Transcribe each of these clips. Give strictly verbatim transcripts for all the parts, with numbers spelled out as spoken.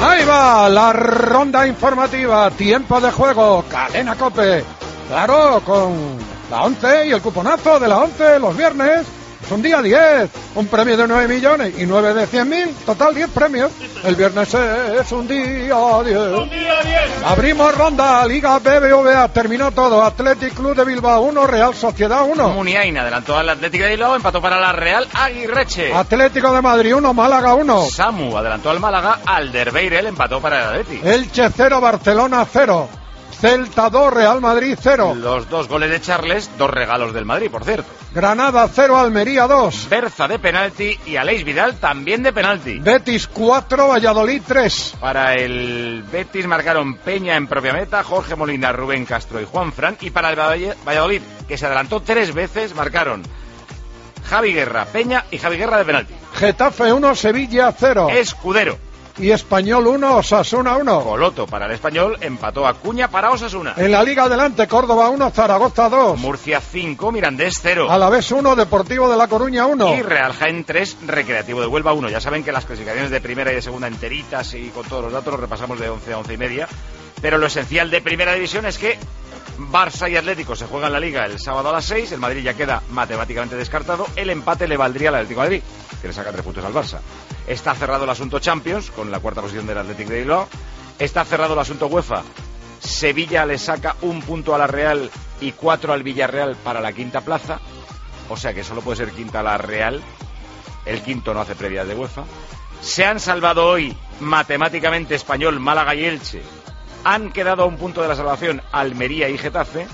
Ahí va la ronda informativa, tiempo de juego, Cadena COPE. Claro, con la once y el cuponazo de la once los viernes. Es un día diez, un premio de nueve millones y nueve de cien mil, total diez premios. El viernes es un día diez. Un día diez. Abrimos ronda, Liga B B V A, terminó todo. Athletic Club de Bilbao uno, Real Sociedad uno. Muniain adelantó al Atlético de Bilbao, empató para la Real Aguirreche. Atlético de Madrid uno, Málaga uno. Samu adelantó al Málaga, Alderweireld empató para el Atlético. Elche cero, Barcelona cero. Celta dos, Real Madrid cero. Los dos goles de Charles, dos regalos del Madrid, por cierto. Granada cero, Almería dos. Berza de penalti y Aleix Vidal también de penalti. Betis cuatro, Valladolid tres. Para el Betis marcaron Peña en propia meta, Jorge Molina, Rubén Castro y Juan Fran. Y para el Valladolid, que se adelantó tres veces, marcaron Javi Guerra, Peña y Javi Guerra de penalti. Getafe uno, Sevilla cero. Escudero. Y Español uno, Osasuna uno. Coloto para el Español, empató Acuña para Osasuna. En la Liga adelante, Córdoba uno, Zaragoza dos. Murcia cinco, Mirandés cero. Alavés uno, Deportivo de La Coruña uno. Y Real Jaén tres, Recreativo de Huelva uno. Ya saben que las clasificaciones de primera y de segunda enteritas y con todos los datos los repasamos de once a once y media. Pero lo esencial de primera división es que Barça y Atlético se juegan la Liga el sábado a las seis, el Madrid ya queda matemáticamente descartado, el empate le valdría al Atlético de Madrid, que le saca tres puntos al Barça. Está cerrado el asunto Champions, con la cuarta posición del Atlético de Bilbao. Está cerrado el asunto UEFA. Sevilla le saca un punto a la Real y cuatro al Villarreal para la quinta plaza. O sea que solo puede ser quinta la Real. El quinto no hace previas de UEFA. Se han salvado hoy matemáticamente Español, Málaga y Elche. Han quedado a un punto de la salvación Almería y Getafe.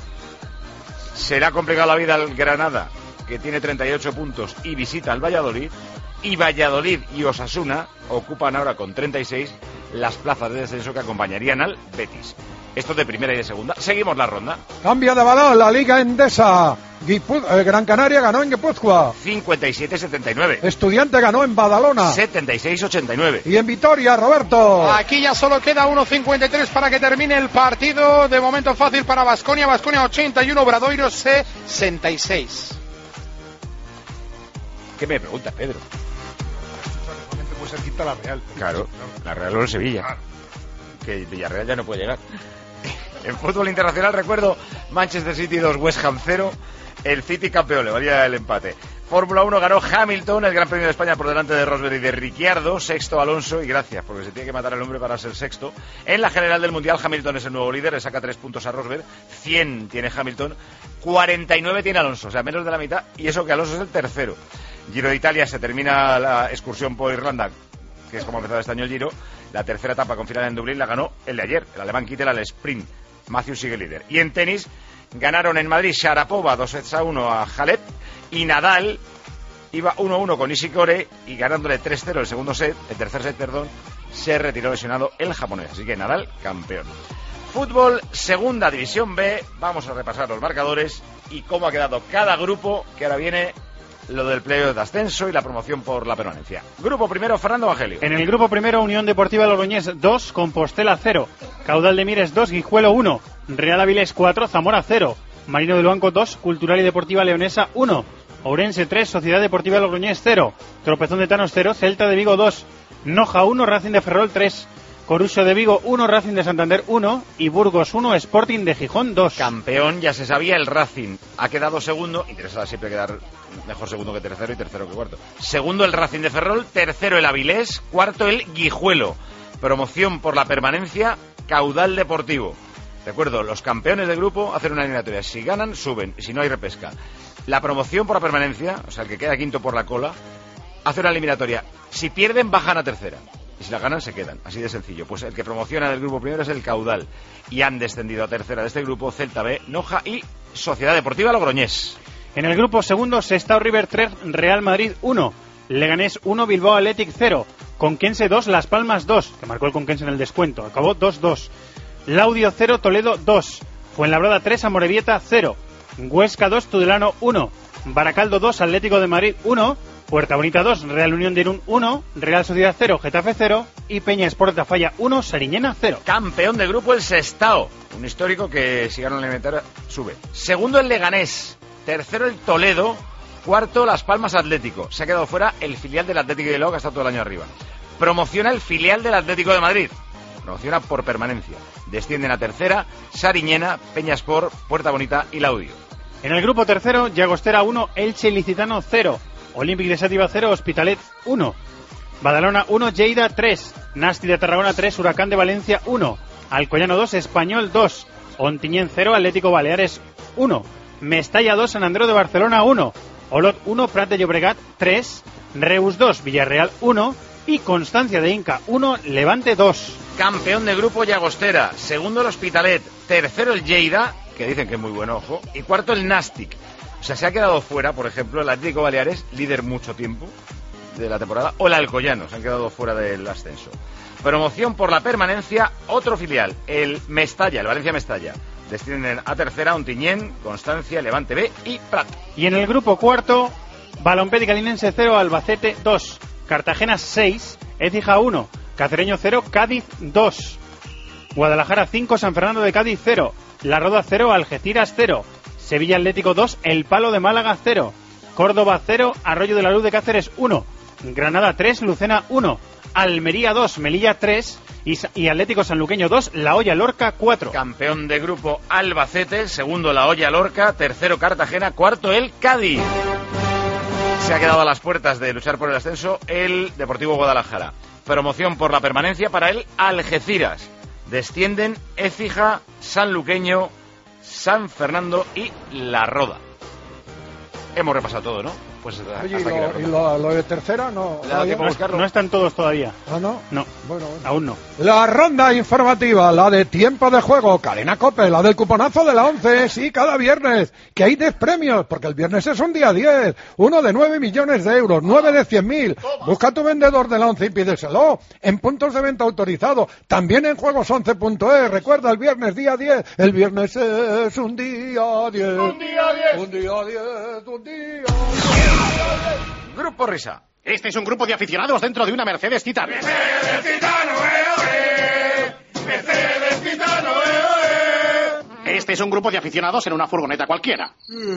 Será complicado la vida al Granada, que tiene treinta y ocho puntos y visita al Valladolid. Y Valladolid y Osasuna ocupan ahora con treinta y seis las plazas de descenso que acompañarían al Betis. Esto de primera y de segunda. Seguimos la ronda. Cambio de balón, la Liga Endesa. Guipuz- eh, Gran Canaria ganó en Guipúzcoa. cincuenta y siete setenta y nueve. Estudiante ganó en Badalona. setenta y seis ochenta y nueve. Y en Vitoria, Roberto. Aquí ya solo queda uno cincuenta y tres para que termine el partido. De momento fácil para Baskonia. Baskonia ochenta y uno, Obradoiro sesenta y seis. ¿Qué me preguntas, Pedro? Puede ser quinta la Real. Claro, la Real o el Sevilla. Claro. Que Villarreal ya no puede llegar. En fútbol internacional, recuerdo, Manchester City dos, West Ham cero. El City campeón, le valía el empate. Fórmula uno ganó Hamilton, el Gran Premio de España por delante de Rosberg y de Ricciardo. Sexto Alonso, y gracias, porque se tiene que matar el hombre para ser sexto. En la general del Mundial, Hamilton es el nuevo líder, le saca tres puntos a Rosberg. cien tiene Hamilton, cuarenta y nueve tiene Alonso, o sea, menos de la mitad. Y eso que Alonso es el tercero. Giro de Italia, se termina la excursión por Irlanda, que es como ha empezado este año el Giro. La tercera etapa con final en Dublín la ganó el de ayer, el alemán Kittel al sprint. Matthews sigue líder. Y en tenis ganaron en Madrid Sharapova dos sets a uno a Halep, y Nadal iba uno a uno con Nishikori y ganándole tres cero el segundo set, el tercer set, perdón, se retiró lesionado el japonés. Así que Nadal campeón. Fútbol, segunda división B, vamos a repasar los marcadores y cómo ha quedado cada grupo, que ahora viene lo del playoff de ascenso y la promoción por la permanencia. Grupo primero, Fernando Evangelio. En el grupo primero, Unión Deportiva Logroñés dos, Compostela cero, Caudal de Mires dos, Guijuelo uno, Real Avilés cuatro, Zamora cero, Marino de Luanco dos, Cultural y Deportiva Leonesa uno, Ourense tres, Sociedad Deportiva Logroñés cero, Tropezón de Tanos cero, Celta de Vigo dos, Noja uno, Racing de Ferrol tres, Coruso de Vigo uno, Racing de Santander uno y Burgos uno, Sporting de Gijón dos. Campeón, ya se sabía, el Racing ha quedado segundo, interesa siempre quedar mejor segundo que tercero y tercero que cuarto. Segundo el Racing de Ferrol, tercero el Avilés, cuarto el Guijuelo. Promoción por la permanencia, Caudal Deportivo. Recuerdo, los campeones del grupo hacen una eliminatoria, si ganan, suben, y si no hay repesca. La promoción por la permanencia, o sea, el que queda quinto por la cola, hace una eliminatoria. Si pierden, bajan a tercera. Y si la ganan, se quedan. Así de sencillo. Pues el que promociona del grupo primero es el Caudal. Y han descendido a tercera de este grupo Celta B, Noja y Sociedad Deportiva Logroñés. En el grupo segundo, Sestao River tres, Real Madrid uno, Leganés uno, Bilbao Athletic cero, Conquense dos, Las Palmas dos, que marcó el Conquense en el descuento, acabó dos dos. Laudio cero, Toledo dos, Fuenlabrada tres, Amorebieta cero, Huesca dos, Tudelano uno, Baracaldo dos, Atlético de Madrid uno, Puerta Bonita dos, Real Unión de Irún uno, Real Sociedad cero, Getafe cero y Peña Sport de Falla uno, Sariñena cero. Campeón del grupo el Sestao, un histórico que si gana la eliminatoria sube. Segundo el Leganés, tercero el Toledo, cuarto Las Palmas Atlético. Se ha quedado fuera el filial del Atlético de Bilbao, que está todo el año arriba. Promociona el filial del Atlético de Madrid. Promociona por permanencia. Descienden a tercera Sariñena, Peñaspor, Puerta Bonita y Laudio. En el grupo tercero, Llagostera uno, Elche Ilicitano cero, Olímpic de Xàtiva cero, Hospitalet uno, Badalona uno, Lleida tres, Nasti de Tarragona tres, Huracán de Valencia uno, Alcoyano dos, Español dos, Ontinyent cero, Atlético Baleares uno, Mestalla dos, Sant Andreu de Barcelona uno, Olot uno, Prat de Llobregat tres, Reus dos, Villarreal uno y Constancia de Inca uno, Levante dos. Campeón de grupo Llagostera, segundo el Hospitalet, tercero el Lleida, que dicen que es muy bueno, ojo, y cuarto el Nàstic. O sea, se ha quedado fuera, por ejemplo, el Atlético Baleares, líder mucho tiempo de la temporada, o el Alcoyano, se han quedado fuera del ascenso. Promoción por la permanencia, otro filial, el Mestalla, el Valencia Mestalla. Descienden a tercera Ontinyent, Constancia, Levante B y Prat. Y en el grupo cuarto, Balompédica Linense cero, Albacete dos, Cartagena seis, Écija uno, Cacereño cero, Cádiz dos, Guadalajara cinco, San Fernando de Cádiz cero, La Roda cero, Algeciras cero, Sevilla Atlético dos, El Palo de Málaga cero, Córdoba cero, Arroyo de la Luz de Cáceres uno, Granada tres, Lucena uno, Almería dos, Melilla tres y, y Atlético Sanluqueño dos, La Hoya Lorca cuatro. Campeón de grupo Albacete, segundo La Hoya Lorca, tercero Cartagena, cuarto el Cádiz. Se ha quedado a las puertas de luchar por el ascenso el Deportivo Guadalajara. Promoción por la permanencia para el Algeciras. Descienden Écija, Sanluqueño, San Fernando y La Roda. Hemos repasado todo, ¿no? Pues hasta Oye, aquí ¿y, la lo, ronda. y lo, lo de tercera no? ¿Le ha dado tiempo a No, buscarlo? no están todos todavía. ¿Ah, no? No, Bueno, bueno. aún no. La ronda informativa, la de tiempo de juego, Cadena COPE, la del cuponazo de la once, sí, cada viernes, que hay diez premios, porque el viernes es un día diez, uno de nueve millones de euros, nueve de cien mil. Busca tu vendedor de la once y pídeselo en puntos de venta autorizados, también en juegos once punto es. Recuerda, el viernes día diez, el viernes es un día diez. Un día diez. Un día diez, un día diez. Grupo Risa. Este es un grupo de aficionados dentro de una Mercedes Titan. Mercedes Titano, eh, eh. Mercedes Titano, eh, eh. Este es un grupo de aficionados en una furgoneta cualquiera.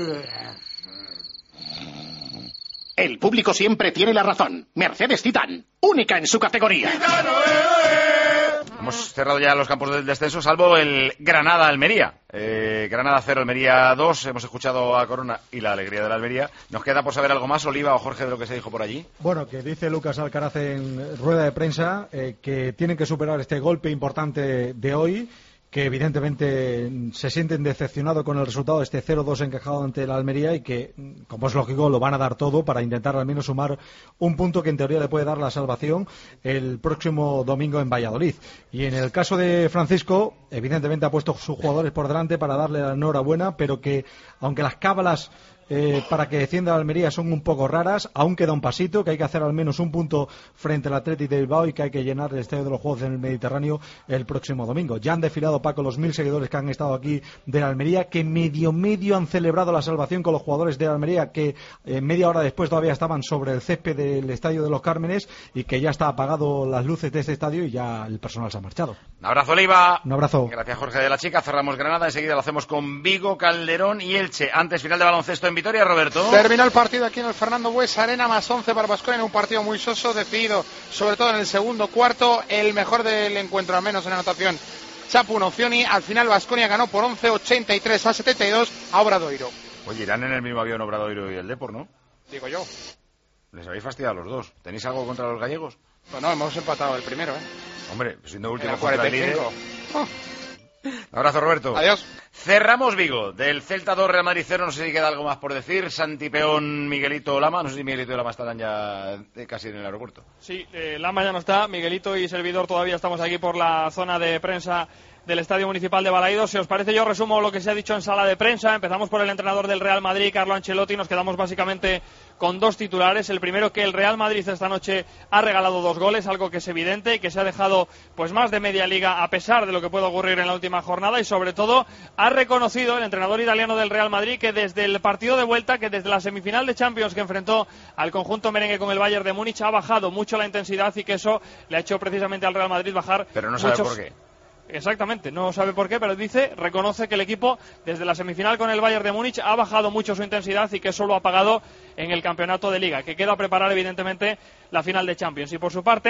El público siempre tiene la razón. Mercedes Titan, única en su categoría. Titano, eh, eh. Hemos cerrado ya los campos del descenso, salvo el Granada-Almería. Eh, Granada cero, Almería dos. Hemos escuchado a Corona y la alegría de la Almería. ¿Nos queda por saber algo más, Oliva o Jorge, de lo que se dijo por allí? Bueno, que dice Lucas Alcaraz en rueda de prensa eh, que tienen que superar este golpe importante de hoy, que evidentemente se sienten decepcionados con el resultado de este cero dos encajado ante la Almería y que, como es lógico, lo van a dar todo para intentar al menos sumar un punto que en teoría le puede dar la salvación el próximo domingo en Valladolid. Y en el caso de Francisco, evidentemente ha puesto sus jugadores por delante para darle la enhorabuena, pero que aunque las cábalas Eh, para que descienda la Almería son un poco raras, aún queda un pasito, que hay que hacer al menos un punto frente al Athletic de Bilbao y que hay que llenar el estadio de los Juegos del Mediterráneo el próximo domingo. Ya han desfilado, Paco, los mil seguidores que han estado aquí de la Almería, que medio medio han celebrado la salvación con los jugadores de la Almería, que eh, media hora después todavía estaban sobre el césped del estadio de los Cármenes y que ya está apagado las luces de este estadio y ya el personal se ha marchado. Un abrazo, Oliva. Un abrazo. Gracias, Jorge de la Chica. Cerramos Granada, enseguida lo hacemos con Vigo, Calderón y Elche. Antes, final de baloncesto en Vitoria, Roberto. Terminó el partido aquí en el Fernando Buesa Arena, más once para Baskonia, en un partido muy soso, decidido sobre todo en el segundo cuarto. El mejor del encuentro, al menos en anotación, Chapu Nocioni. Al final Baskonia ganó por once, ochenta y tres a setenta y dos a Obradoiro. Oye, irán en el mismo avión Obradoiro y el Depor, ¿no? Digo yo. Les habéis fastidiado a los dos. ¿Tenéis algo contra los gallegos? Bueno, hemos empatado el primero, ¿eh? Hombre, siendo último En el contra el líder. cuarenta y cinco. Oh. Un abrazo, Roberto. Adiós. Cerramos Vigo. Del Celta dos, Real Madrid cero. No sé si queda algo más por decir. Santi Peón, Miguelito Lama. No sé si Miguelito y Lama estarán ya eh, casi en el aeropuerto. Sí, eh, Lama ya no está. Miguelito y servidor todavía estamos aquí por la zona de prensa del Estadio Municipal de Balaídos. Si os parece, yo resumo lo que se ha dicho en sala de prensa. Empezamos por el entrenador del Real Madrid, Carlo Ancelotti. Nos quedamos básicamente con dos titulares. El primero, que el Real Madrid esta noche ha regalado dos goles, algo que es evidente y que se ha dejado pues más de media liga a pesar de lo que puede ocurrir en la última jornada. Y sobre todo ha reconocido el entrenador italiano del Real Madrid que desde el partido de vuelta, que desde la semifinal de Champions que enfrentó al conjunto merengue con el Bayern de Múnich, ha bajado mucho la intensidad y que eso le ha hecho precisamente al Real Madrid bajar. Pero no sabe muchos... por qué. Exactamente, no sabe por qué, pero dice, reconoce que el equipo desde la semifinal con el Bayern de Múnich ha bajado mucho su intensidad y que eso lo ha pagado en el campeonato de Liga, que queda a preparar evidentemente la final de Champions. Y por su parte,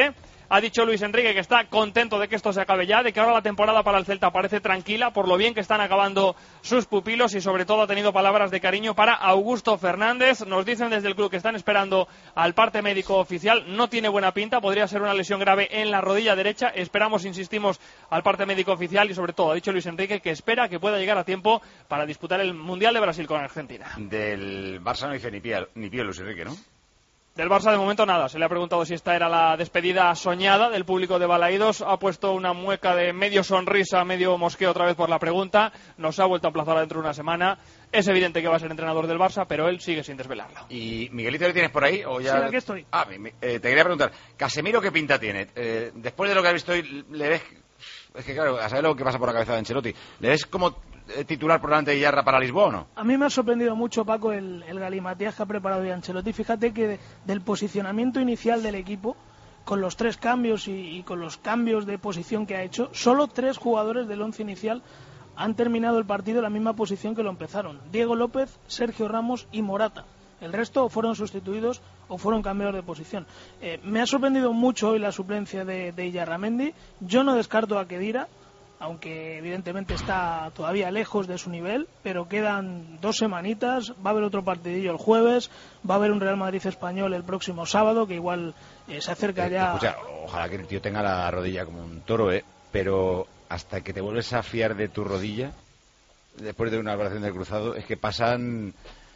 Ha dicho Luis Enrique que está contento de que esto se acabe ya, de que ahora la temporada para el Celta parece tranquila, por lo bien que están acabando sus pupilos, y sobre todo ha tenido palabras de cariño para Augusto Fernández. Nos dicen desde el club que están esperando al parte médico oficial. No tiene buena pinta, podría ser una lesión grave en la rodilla derecha. Esperamos, insistimos, al parte médico oficial, y sobre todo ha dicho Luis Enrique que espera que pueda llegar a tiempo para disputar el Mundial de Brasil con Argentina. Del Barça no dice ni pío, ni pío Luis Enrique, ¿no? Del Barça de momento nada. Se le ha preguntado si esta era la despedida soñada del público de Balaídos. Ha puesto una mueca de medio sonrisa, medio mosqueo otra vez por la pregunta. Nos ha vuelto a aplazar dentro de una semana. Es evidente que va a ser entrenador del Barça, pero él sigue sin desvelarlo. ¿Y Miguelito le tienes por ahí? ¿O ya... Sí, aquí estoy. Ah, eh, te quería preguntar, ¿Casemiro qué pinta tiene? Eh, después de lo que has visto hoy, ¿le ves...? Es que claro, a saber lo que pasa por la cabeza de Ancelotti. ¿Le ves como eh, titular por delante de Iyarra para Lisboa o no? A mí me ha sorprendido mucho, Paco, el, el galimatías que ha preparado hoy Ancelotti. Fíjate que de, del posicionamiento inicial del equipo, con los tres cambios y, y con los cambios de posición que ha hecho, solo tres jugadores del once inicial han terminado el partido en la misma posición que lo empezaron: Diego López, Sergio Ramos y Morata. El resto fueron sustituidos o fueron cambiados de posición. Eh, me ha sorprendido mucho hoy la suplencia de, de Illarramendi. Yo no descarto a Khedira, aunque evidentemente está todavía lejos de su nivel, pero quedan dos semanitas, va a haber otro partidillo el jueves, va a haber un Real Madrid español el próximo sábado, que igual eh, se acerca eh, ya... Escucha, ojalá que el tío tenga la rodilla como un toro, ¿eh? Pero hasta que te vuelves a fiar de tu rodilla, después de una operación de cruzado, es que pasan...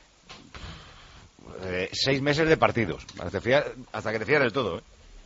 Eh, seis meses de partidos hasta, te fías, hasta que te fías del todo, ¿eh?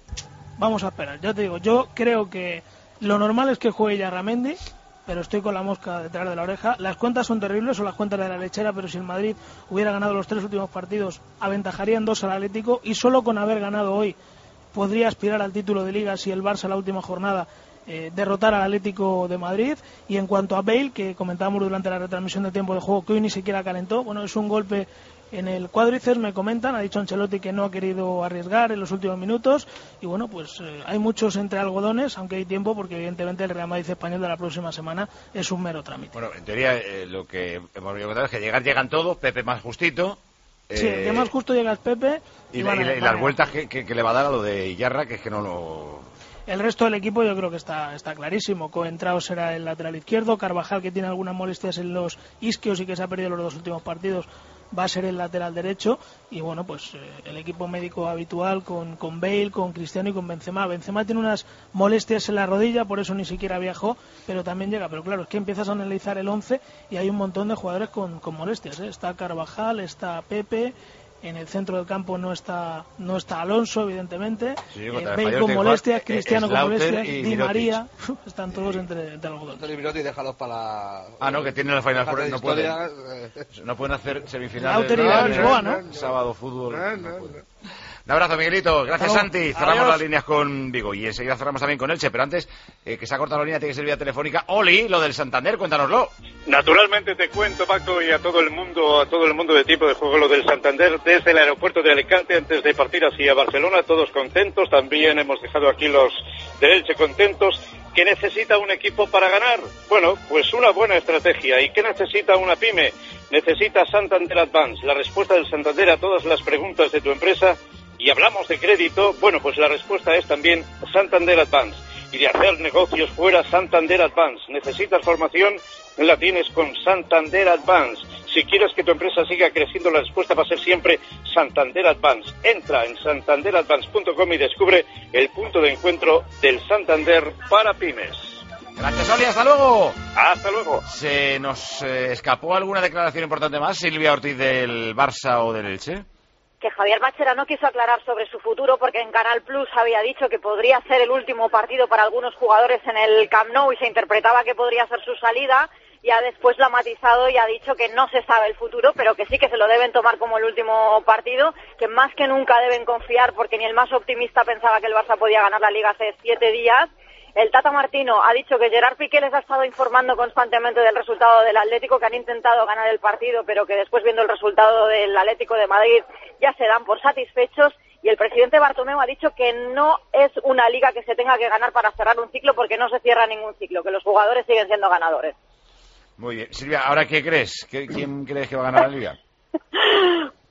Vamos a esperar. Ya te digo, yo creo que lo normal es que juegue Illarramendi, pero estoy con la mosca detrás de la oreja. Las cuentas son terribles, son las cuentas de la lechera, pero si el Madrid hubiera ganado los tres últimos partidos, aventajarían dos al Atlético, y solo con haber ganado hoy podría aspirar al título de Liga si el Barça la última jornada eh, derrotar al Atlético de Madrid. Y en cuanto a Bale, que comentábamos durante la retransmisión de tiempo de juego, que hoy ni siquiera calentó, bueno, es un golpe en el cuádriceps, me comentan. Ha dicho Ancelotti que no ha querido arriesgar en los últimos minutos, y bueno, pues eh, hay muchos entre algodones, aunque hay tiempo, porque evidentemente el Real Madrid español de la próxima semana es un mero trámite. Bueno, en teoría eh, lo que hemos contado es que llegar llegan todos, Pepe más justito. Eh, sí, el que más justo llega es Pepe. Y, y, la, van a, y, la, y van las a... vueltas que, que, que le va a dar a lo de Iyarra, que es que no lo... El resto del equipo yo creo que está, está clarísimo. Coentrao será el lateral izquierdo, Carvajal, que tiene algunas molestias en los isquios y que se ha perdido los dos últimos partidos, va a ser el lateral derecho. Y bueno, pues eh, el equipo médico habitual con, con Bale, con Cristiano y con Benzema. Benzema tiene unas molestias en la rodilla, por eso ni siquiera viajó, pero también llega. Pero claro, es que empiezas a analizar el once y hay un montón de jugadores con, con molestias, ¿eh? Está Carvajal, está Pepe. En el centro del campo no está no está Alonso, evidentemente. Sí, eh, Bale con molestias, Cristiano con molestias, Di Mirotic. María. Están todos entre, entre algodones. Y Mirotic, déjalos para la... Ah, no, que tienen la Final Four, no pueden, eh. no pueden hacer semifinales. Lauter y no, Lisboa, ¿no? no, sábado fútbol. No, no no, pueden. Un abrazo, Miguelito. Gracias, Hasta Santi. luego. Cerramos Adiós. las líneas con Vigo y enseguida cerramos también con Elche. Pero antes, eh, que se ha cortado la línea, tiene que ser vía telefónica. Oli, lo del Santander, cuéntanoslo. Naturalmente te cuento, Paco, y a todo el mundo, a todo el mundo de tipo de juego, lo del Santander desde el aeropuerto de Alicante antes de partir hacia Barcelona, todos contentos. También hemos dejado aquí los de Elche contentos. ¿Qué necesita un equipo para ganar? Bueno, pues una buena estrategia. ¿Y qué necesita una pyme? Necesita Santander Advance, la respuesta del Santander a todas las preguntas de tu empresa. Y hablamos de crédito, bueno, pues la respuesta es también Santander Advance. Y de hacer negocios fuera, Santander Advance. ¿Necesitas formación? La tienes con Santander Advance. Si quieres que tu empresa siga creciendo, la respuesta va a ser siempre Santander Advance. Entra en santander advance punto com y descubre el punto de encuentro del Santander para pymes. Gracias, Oli. Hasta luego. Hasta luego. ¿Se nos eh, escapó alguna declaración importante más, Silvia Ortiz, del Barça o del Elche? Que Javier Mascherano quiso aclarar sobre su futuro porque en Canal Plus había dicho que podría ser el último partido para algunos jugadores en el Camp Nou y se interpretaba que podría ser su salida. Ya después lo ha matizado y ha dicho que no se sabe el futuro, pero que sí que se lo deben tomar como el último partido, que más que nunca deben confiar porque ni el más optimista pensaba que el Barça podía ganar la Liga hace siete días. El Tata Martino ha dicho que Gerard Piqué les ha estado informando constantemente del resultado del Atlético, que han intentado ganar el partido, pero que después, viendo el resultado del Atlético de Madrid, ya se dan por satisfechos. Y el presidente Bartomeu ha dicho que no es una liga que se tenga que ganar para cerrar un ciclo, porque no se cierra ningún ciclo, que los jugadores siguen siendo ganadores. Muy bien. Silvia, ¿ahora qué crees? ¿Qué, ¿Quién crees que va a ganar la Liga?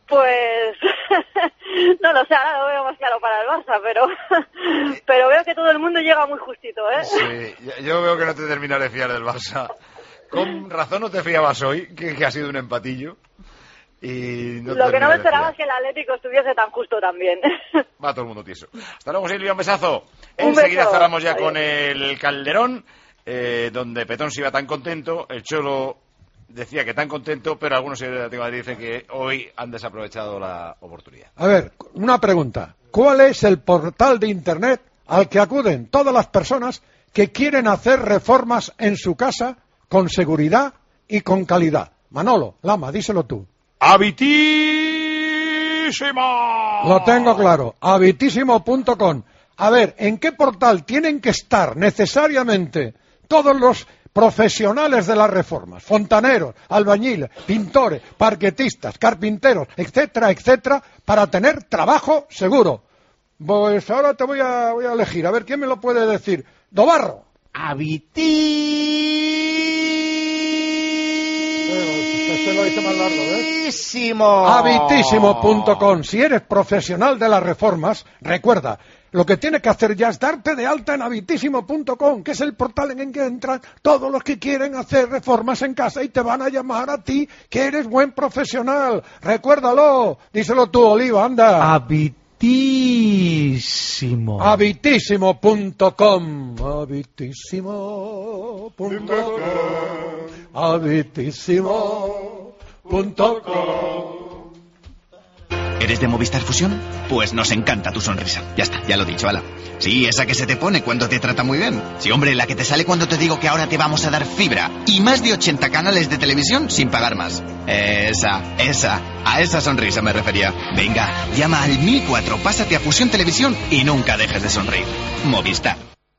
Pues no lo sé, ahora lo veo más claro para el Barça, pero pero veo que todo el mundo llega muy justito, ¿eh? Sí, yo veo que no te terminas de fiar del Barça. Con razón no te fiabas hoy, que, que ha sido un empatillo. Y no lo que no me esperaba es que el Atlético estuviese tan justo también. Va todo el mundo tieso. Hasta luego, Silvia, un besazo. Un Enseguida beso. cerramos ya Adiós. con el Calderón, eh, donde Petón se iba tan contento, el Cholo decía que tan contento, pero algunos seguidores del Atlético de Madrid dicen que hoy han desaprovechado la oportunidad. A ver, una pregunta. ¿Cuál es el portal de Internet al que acuden todas las personas que quieren hacer reformas en su casa con seguridad y con calidad? Manolo, Lama, díselo tú. ¡Habitísimo! Lo tengo claro, habitísimo punto com. A ver, ¿en qué portal tienen que estar necesariamente todos los profesionales de las reformas? Fontaneros, albañiles, pintores, parquetistas, carpinteros, etcétera, etcétera, para tener trabajo seguro. Pues ahora te voy a, voy a elegir, a ver, ¿quién me lo puede decir? Dobarro. Este lo hice más largo, ¿ves? Habitísimo punto com. Si eres profesional de las reformas, recuerda, lo que tienes que hacer ya es darte de alta en habitísimo punto com, que es el portal en el que entran todos los que quieren hacer reformas en casa y te van a llamar a ti, que eres buen profesional. Recuérdalo. Díselo tú, Oliva, anda. Habitísimo. Habitísimo punto com. Habitísimo punto com. Habitísimo punto com. ¿Eres de Movistar Fusión? Pues nos encanta tu sonrisa. Ya está, ya lo he dicho, ala. Sí, esa que se te pone cuando te trata muy bien. Sí, hombre, la que te sale cuando te digo que ahora te vamos a dar fibra y más de ochenta canales de televisión sin pagar más. Esa, esa, a esa sonrisa me refería. Venga, llama al mil cuatro, pásate a Fusión Televisión y nunca dejes de sonreír. Movistar.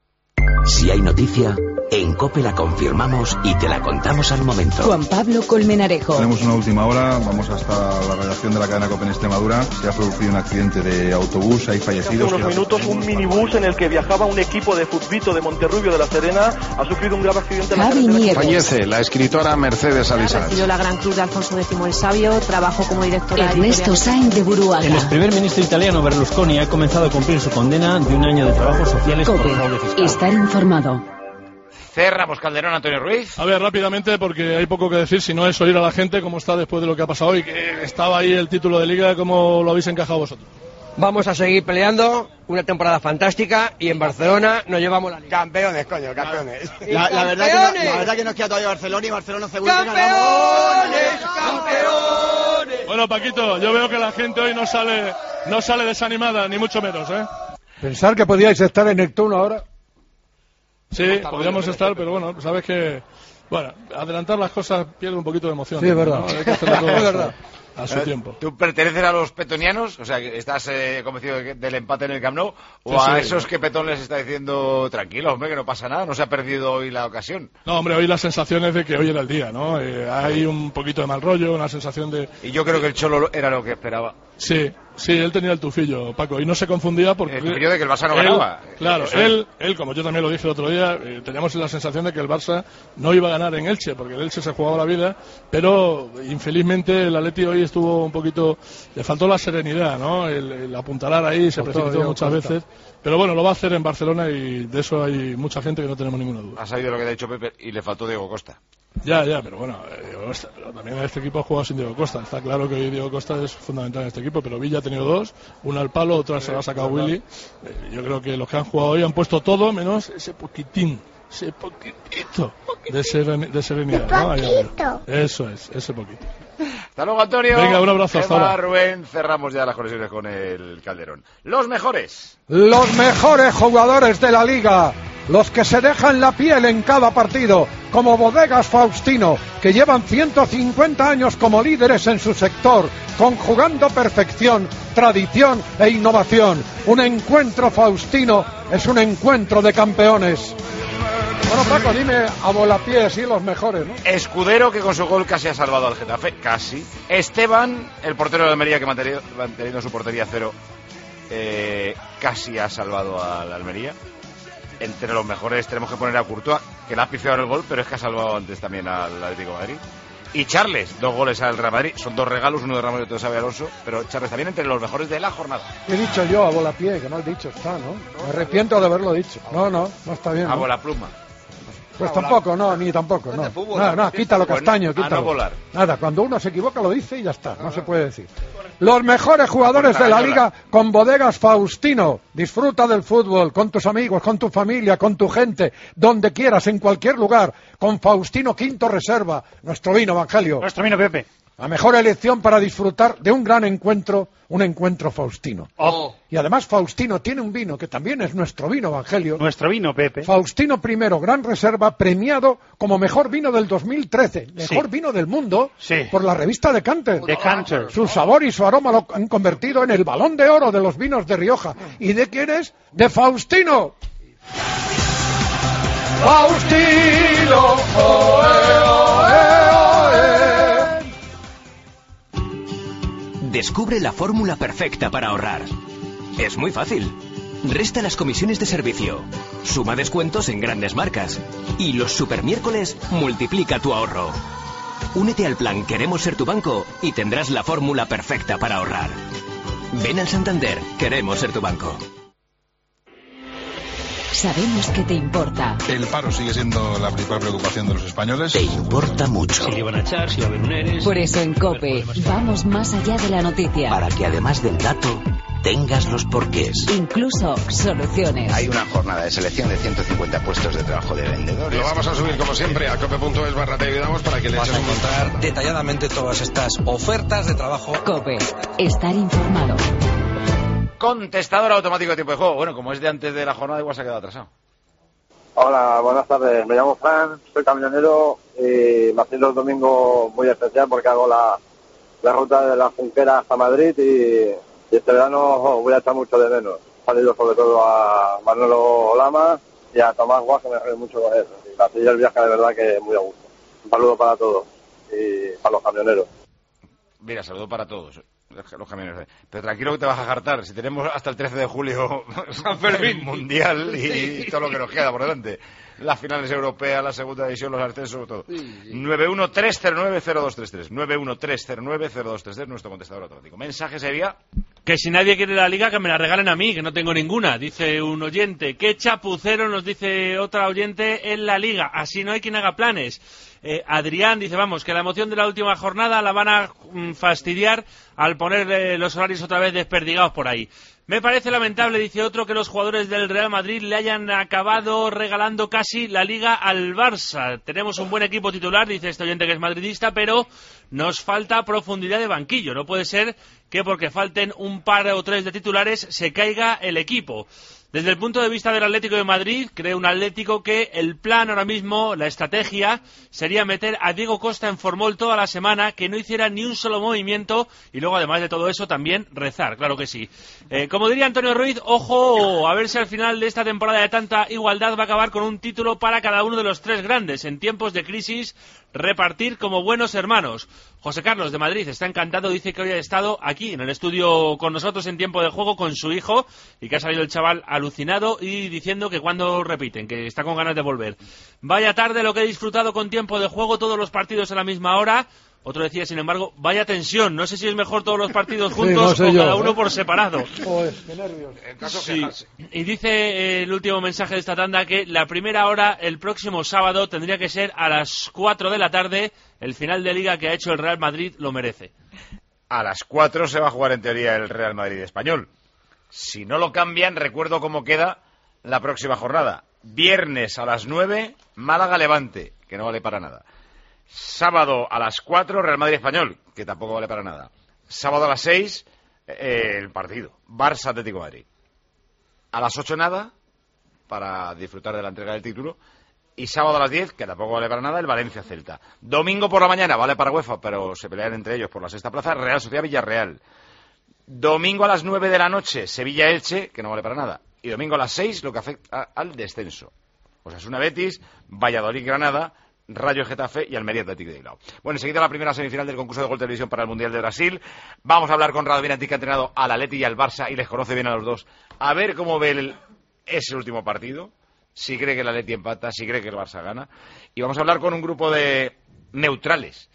Si hay noticia, en COPE la confirmamos y te la contamos al momento. Juan Pablo Colmenarejo. Tenemos una última hora, vamos hasta la redacción de la cadena COPE en Extremadura. Se ha producido un accidente de autobús, hay fallecidos. Hace unos minutos un minibús en el que viajaba un equipo de futbito de Monterrubio de la Serena ha sufrido un grave accidente en la carretera. Fallece la escritora Mercedes Alisar. Recibió la Gran Cruz de Alfonso X el Sabio, trabajó como directora Ernesto Sainz de Buruaga. El ex primer ministro italiano Berlusconi ha comenzado a cumplir su condena de un año de trabajos sociales por COPE. fraude fiscal. Estar informado. Cerramos Calderón, Antonio Ruiz. A ver, rápidamente, porque hay poco que decir, si no es oír a la gente cómo está después de lo que ha pasado hoy, que estaba ahí el título de Liga, cómo lo habéis encajado vosotros. Vamos a seguir peleando, una temporada fantástica, y en Barcelona nos llevamos la Liga. Campeones, coño, campeones. La, la, verdad, que no, la verdad que nos queda todavía Barcelona y Barcelona seguro que ¡Campeones! ¡Campeones! Bueno, Paquito, yo veo que la gente hoy no sale, no sale desanimada, ni mucho menos, ¿eh? Pensar que podíais estar en Neptuno ahora. Sí, podríamos estar, pero bueno, sabes que, bueno, adelantar las cosas pierde un poquito de emoción. Sí, es verdad. ¿no? Hay que hacerlo todo Es verdad. a su Eh, tiempo. ¿Tú perteneces a los petonianos? O sea, que ¿estás eh, convencido de que- del empate en el Camp Nou? ¿O Sí, a sí. esos que Petón les está diciendo, tranquilo, hombre, que no pasa nada, no se ha perdido hoy la ocasión? No, hombre, hoy la sensación es de que hoy era el día, ¿no? Eh, hay un poquito de mal rollo, una sensación de... Y yo creo que el Cholo era lo que esperaba. Sí, sí, él tenía el tufillo, Paco, y no se confundía porque... El tufillo de que el Barça no él- ganaba. Claro, Eso es. él, él, como yo también lo dije el otro día, eh, teníamos la sensación de que el Barça no iba a ganar en Elche, porque el Elche se jugaba la vida, pero infelizmente el Atleti hoy estuvo un poquito... Le faltó la serenidad, ¿no? El, el apuntalar ahí, se Por precipitó todo, muchas Diego Costa. veces, pero bueno, lo va a hacer en Barcelona y de eso hay mucha gente que no tenemos ninguna duda. Ha sabido lo que ha dicho Pepe y le faltó Diego Costa. Ya, ya, pero bueno, eh, Diego Costa, pero también este equipo ha jugado sin Diego Costa. Está claro que hoy Diego Costa es fundamental en este equipo, pero Villa ha tenido dos, una al palo, otra se la ha sacado Willy. Eh, yo creo que los que han jugado hoy han puesto todo menos ese poquitín, ese poquitito de, seren- de serenidad. ¿no? Ahí arriba. Eso es, ese poquito. Hasta luego, Antonio. Venga, un abrazo, hasta Eva, ahora. Rubén, cerramos ya las conexiones con el Calderón. Los mejores. Los mejores jugadores de la liga, los que se dejan la piel en cada partido, como Bodegas Faustino, que llevan ciento cincuenta años como líderes en su sector, conjugando perfección, tradición e innovación. Un encuentro Faustino es un encuentro de campeones. Bueno, Paco, dime a volapié, así los mejores, ¿no? Escudero, que con su gol casi ha salvado al Getafe, casi. Esteban, el portero de Almería, que manteniendo, manteniendo su portería a cero, eh, casi ha salvado al Almería. Entre los mejores tenemos que poner a Courtois, que le ha pifiado el gol, pero es que ha salvado antes también al Atlético de Madrid. Y Charles, dos goles al Real Madrid. Son dos regalos, uno de Ramos y otro de Xabi Alonso. Pero Charles también entre los mejores de la jornada. He dicho yo a bola pie, que mal dicho está, ¿no? Me arrepiento de haberlo dicho. No, no, no está bien. A ¿no? bola pluma. Pues tampoco, no, ni tampoco, no. No, no, quítalo, Castaño, quítalo. A no volar. Nada, cuando uno se equivoca lo dice y ya está, no se puede decir. Los mejores jugadores de la liga con Bodegas Faustino. Disfruta del fútbol, con tus amigos, con tu familia, con tu gente, donde quieras, en cualquier lugar. Con Faustino Quinto Reserva, nuestro vino, Evangelio. Nuestro vino, Pepe. La mejor elección para disfrutar de un gran encuentro, un encuentro Faustino. Oh. Y además Faustino tiene un vino que también es nuestro vino, Evangelio. Nuestro vino, Pepe. Faustino primero, Gran Reserva, premiado como mejor vino del dos mil trece. Mejor Sí. vino del mundo Sí. por la revista Decanter. Decanter. Su sabor y su aroma lo han convertido en el balón de oro de los vinos de Rioja. ¿Y de quién es? ¡De Faustino! ¡Faustino! ¡Oe, oe, oe! Descubre la fórmula perfecta para ahorrar. Es muy fácil. Resta las comisiones de servicio, suma descuentos en grandes marcas y los supermiércoles multiplica tu ahorro. Únete al plan Queremos ser tu banco y tendrás la fórmula perfecta para ahorrar. Ven al Santander, queremos ser tu banco. Sabemos que te importa. El paro sigue siendo la principal preocupación de los españoles. Te importa mucho. Si le van a echar, si va a haber un ERES. Por eso en COPE vamos más allá de la noticia. Para que además del dato, tengas los porqués. Incluso soluciones. Hay una jornada de selección de ciento cincuenta puestos de trabajo de vendedores. Lo vamos a subir como siempre a cope punto es barra te ayudamos para que le Vas eches a un vistazo. encontrar detalladamente todas estas ofertas de trabajo. COPE. Estar informado. Contestador automático de tiempo de juego. Bueno, como es de antes de la jornada, igual se ha quedado atrasado. Hola, buenas tardes. Me llamo Fran, soy camionero y me haciendo el domingo muy especial porque hago la, la ruta de la Junquera hasta Madrid y, y este verano oh, voy a echar mucho de menos. He salido sobre todo a Manolo Lama y a Tomás Guas, que me río mucho con él. Y la silla del viaje de verdad que muy a gusto. Un saludo para todos y para los camioneros. Mira, saludo para todos los camioneros. Pero tranquilo que te vas a jartar. Si tenemos hasta el trece de julio San Fermín Mundial y sí. todo lo que nos queda por delante. Las finales europeas, la segunda división, los ascensos, sobre todo. Sí, sí. nueve uno tres cero nueve cero dos tres tres. nueve uno tres cero nueve cero dos tres tres, nuestro contestador automático. Mensaje sería... Que si nadie quiere la liga, que me la regalen a mí, que no tengo ninguna, dice un oyente. Qué chapucero, nos dice otra oyente, en la liga. Así no hay quien haga planes. Eh, Adrián dice, vamos, que la emoción de la última jornada la van a mm, fastidiar al poner eh, los horarios otra vez desperdigados por ahí. Me parece lamentable, dice otro, que los jugadores del Real Madrid le hayan acabado regalando casi la liga al Barça. Tenemos un buen equipo titular, dice este oyente que es madridista, pero nos falta profundidad de banquillo. No puede ser que porque falten un par o tres de titulares se caiga el equipo. Desde el punto de vista del Atlético de Madrid, cree un Atlético que el plan ahora mismo, la estrategia, sería meter a Diego Costa en formol toda la semana, que no hiciera ni un solo movimiento y luego, además de todo eso, también rezar, claro que sí. Eh, como diría Antonio Ruiz, ojo, a ver si al final de esta temporada de tanta igualdad va a acabar con un título para cada uno de los tres grandes. En tiempos de crisis, repartir como buenos hermanos. José Carlos de Madrid está encantado, dice que hoy ha estado aquí en el estudio con nosotros en tiempo de juego con su hijo y que ha salido el chaval alucinado y diciendo que cuando repiten, que está con ganas de volver. Vaya tarde lo que he disfrutado con tiempo de juego, todos los partidos a la misma hora. Otro decía, sin embargo, vaya tensión, no sé si es mejor todos los partidos juntos sí, no o yo, cada uno ¿eh? por separado. Joder, qué nervios. En caso sí. Y dice eh, el último mensaje de esta tanda que la primera hora el próximo sábado tendría que ser a las cuatro de la tarde. El final de liga que ha hecho el Real Madrid lo merece. A las cuatro se va a jugar en teoría el Real Madrid español. Si no lo cambian, recuerdo cómo queda la próxima jornada. Viernes a las nueve, Málaga-Levante, que no vale para nada. Sábado a las cuatro, Real Madrid español, que tampoco vale para nada. Sábado a las seis, eh, el partido, Barça-Atlético de Madrid. A las ocho nada, para disfrutar de la entrega del título. Y sábado a las diez, que tampoco vale para nada, el Valencia-Celta. Domingo por la mañana, vale para UEFA, pero se pelean entre ellos por la sexta plaza, Real Sociedad-Villarreal. Domingo a las nueve de la noche, Sevilla-Elche, que no vale para nada. Y domingo a las seis, lo que afecta al descenso. Osasuna Betis, Valladolid-Granada, Rayo Getafe y Almería Atlético de Bilbao. Bueno, enseguida la primera semifinal del concurso de Gol Televisión para el Mundial de Brasil. Vamos a hablar con Radovin Antí, que ha entrenado al Atleti y al Barça y les conoce bien a los dos. A ver cómo ve el, ese último partido. Si cree que el Atleti empata, si cree que el Barça gana. Y vamos a hablar con un grupo de neutrales.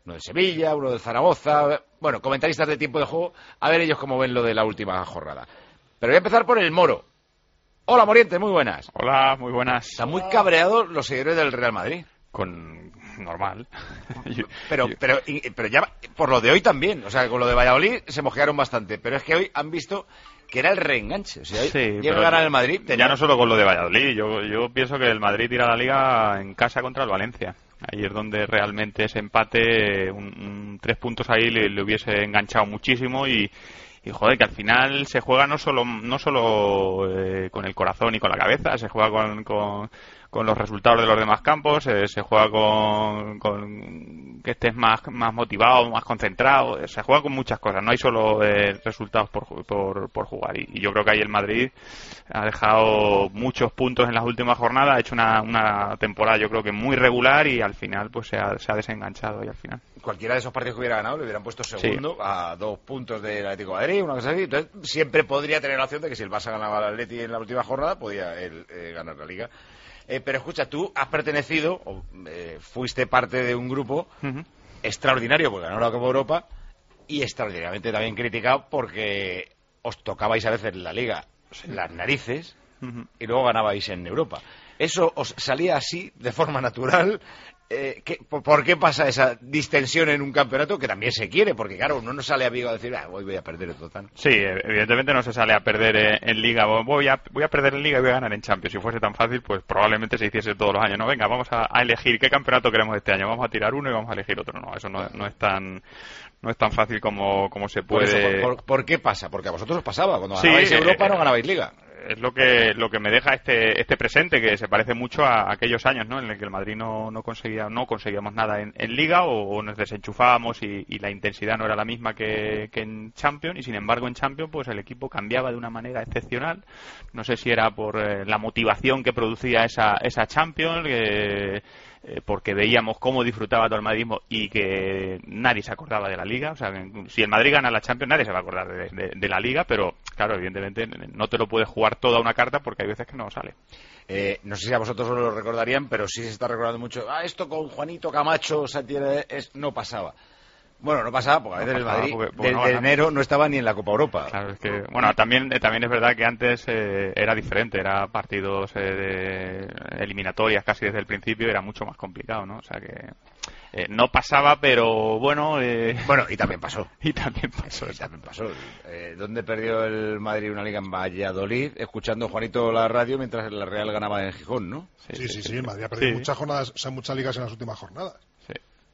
uno de Sevilla, uno de Zaragoza, bueno, comentaristas de tiempo de juego, a ver ellos cómo ven lo de la última jornada. Pero voy a empezar por el Moro. Hola, Moriente, muy buenas. Hola, muy buenas. Están muy cabreados los seguidores del Real Madrid. Con normal. pero, pero, pero ya por lo de hoy también, o sea, con lo de Valladolid se mojearon bastante, pero es que hoy han visto que era el reenganche. O sea, sí, llega a ganar el Madrid. Tenía... Ya no solo con lo de Valladolid, yo, yo pienso que el Madrid tira la Liga en casa contra el Valencia. Ahí es donde realmente ese empate, un, un, tres puntos ahí le, le hubiese enganchado muchísimo y, y joder, que al final se juega no solo no solo eh, con el corazón y con la cabeza, se juega con, con, con los resultados de los demás campos, eh, se juega con, con que estés más, más motivado, más concentrado, se juega con muchas cosas, no hay solo eh, resultados por, por, por jugar y, y yo creo que ahí el Madrid ha dejado muchos puntos en las últimas jornadas, ha hecho una, una temporada yo creo que muy regular y al final pues se ha, se ha desenganchado y al final. Cualquiera de esos partidos que hubiera ganado le hubieran puesto segundo sí. a dos puntos del Atlético de Madrid, una cosa así, entonces siempre podría tener la opción de que si el Barça ganaba al Atleti en la última jornada podía él eh, ganar la Liga. Eh, pero escucha, tú has pertenecido, o, eh, fuiste parte de un grupo uh-huh. extraordinario porque ganó la Copa Europa y extraordinariamente también criticado porque os tocabais a veces en la Liga sí. las narices uh-huh. y luego ganabais en Europa. ¿Eso os salía así, de forma natural? Eh, ¿qué, ¿Por qué pasa esa distensión en un campeonato que también se quiere? Porque claro, uno no sale a Vigo a decir, ah, hoy voy a perder el total. Sí, evidentemente no se sale a perder en, en Liga, voy a, voy a perder en Liga y voy a ganar en Champions. Si fuese tan fácil, pues probablemente se hiciese todos los años. No, venga, vamos a, a elegir qué campeonato queremos este año, vamos a tirar uno y vamos a elegir otro. No, eso no, no es tan... No es tan fácil como, como se puede... Por, eso, por, ¿Por qué pasa? Porque a vosotros os pasaba. Cuando ganabais sí, Europa eh, no ganabais Liga. Es lo que lo que me deja este este presente, que se parece mucho a aquellos años, ¿no? En el que el Madrid no, no conseguía no conseguíamos nada en, en Liga o, o nos desenchufábamos y, y la intensidad no era la misma que, que en Champions y sin embargo en Champions pues el equipo cambiaba de una manera excepcional. No sé si era por eh, la motivación que producía esa, esa Champions, que... Eh, porque veíamos cómo disfrutaba todo el madridismo y que nadie se acordaba de la Liga. O sea, si el Madrid gana la Champions nadie se va a acordar de, de, de la Liga, pero claro, evidentemente no te lo puedes jugar toda una carta porque hay veces que no sale. Eh, no sé si a vosotros os lo recordarían, pero sí se está recordando mucho. Ah, esto con Juanito Camacho Santiago, es, no pasaba. Bueno, no pasaba porque a veces no pasaba, el Madrid porque, porque desde no enero no estaba ni en la Copa Europa. Claro, es que, bueno, también también es verdad que antes eh, era diferente, era partidos eh, de eliminatorias casi desde el principio, era mucho más complicado, ¿no? O sea que eh, no pasaba, pero bueno... Eh... Bueno, y también pasó. y también pasó. Y también pasó. Eh, ¿Dónde perdió el Madrid una liga? En Valladolid, escuchando Juanito la radio mientras la Real ganaba en Gijón, ¿no? Sí, sí, sí, sí, el Madrid ha perdido sí. muchas jornadas, o sea, muchas ligas en las últimas jornadas. Sí.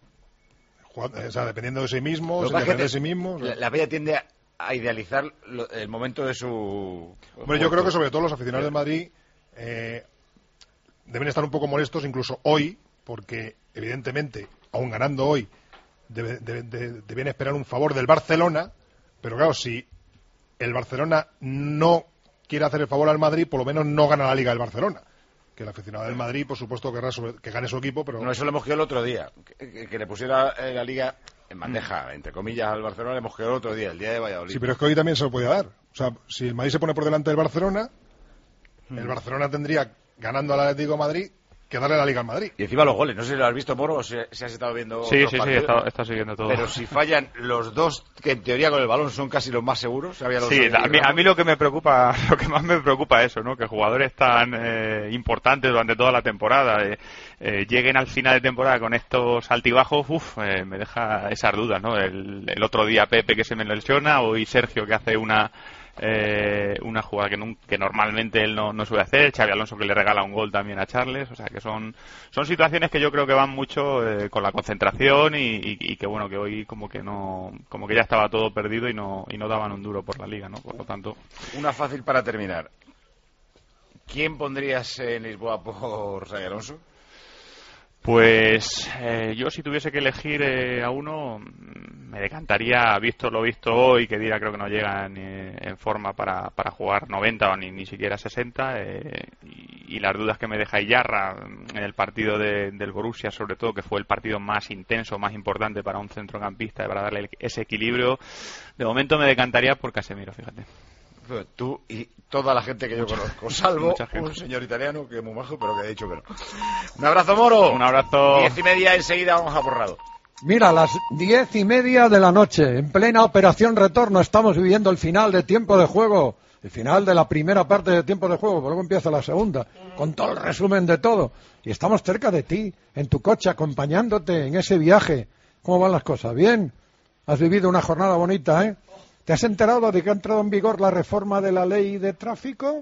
O sea, dependiendo de sí mismo, sin depender de sí mismo. O sea. La, la Bella tiende a, a idealizar lo, el momento de su... Bueno, yo creo que sobre todo los aficionados del Madrid eh, deben estar un poco molestos, incluso hoy, porque evidentemente, aún ganando hoy, debe, debe, debe, deben esperar un favor del Barcelona, pero claro, si el Barcelona no quiere hacer el favor al Madrid, por lo menos no gana la Liga del Barcelona. Que el aficionado del Madrid, por supuesto, querrá sobre, que gane su equipo, pero... No, eso lo hemos quedado el otro día. Que, que, que le pusiera eh, la Liga en bandeja, entre comillas, al Barcelona, le hemos quedado el otro día, el día de Valladolid. Sí, pero es que hoy también se lo podía dar. O sea, si el Madrid se pone por delante del Barcelona, mm. el Barcelona tendría, ganando al Atlético de Madrid, que darle la Liga al Madrid. Y encima los goles, no sé si lo has visto, Moro, o si, si has estado viendo Sí, otros sí, partidos, sí, está, está siguiendo todo. Pero si fallan los dos, que en teoría con el balón son casi los más seguros. Los sí, a mí, a mí lo que me preocupa, lo que más me preocupa es eso, ¿no? Que jugadores tan eh, importantes durante toda la temporada eh, eh, lleguen al final de temporada con estos altibajos, uff, eh, me deja esas dudas, ¿no? El, el otro día Pepe que se me lesiona, hoy Sergio que hace una... Eh, una jugada que, no, que normalmente él no, no suele hacer, Xabi Alonso que le regala un gol también a Charles, o sea que son son situaciones que yo creo que van mucho eh, con la concentración y, y, y que bueno que hoy como que no como que ya estaba todo perdido y no y no daban un duro por la Liga, ¿no? Por lo tanto, una fácil para terminar. ¿Quién pondrías en Lisboa por Xabi Alonso? Pues eh, yo si tuviese que elegir eh, a uno me decantaría, visto lo visto hoy, que Dira creo que no llega ni en forma para, para jugar noventa o ni, ni siquiera sesenta eh, y, y las dudas que me deja Iyarra en el partido de, del Borussia, sobre todo que fue el partido más intenso, más importante para un centrocampista, para darle ese equilibrio, de momento me decantaría por Casemiro, fíjate. Tú y toda la gente que yo conozco, salvo un señor italiano que es muy majo, pero que ha dicho que no. Un abrazo, Moro. Un abrazo. Diez y media, enseguida vamos a Porrado. Mira, a las diez y media de la noche, en plena operación retorno, estamos viviendo el final de tiempo de juego, el final de la primera parte de tiempo de juego, luego empieza la segunda, con todo el resumen de todo. Y estamos cerca de ti, en tu coche, acompañándote en ese viaje. ¿Cómo van las cosas? ¿Bien? ¿Has vivido una jornada bonita, eh? ¿Te has enterado de que ha entrado en vigor la reforma de la ley de tráfico?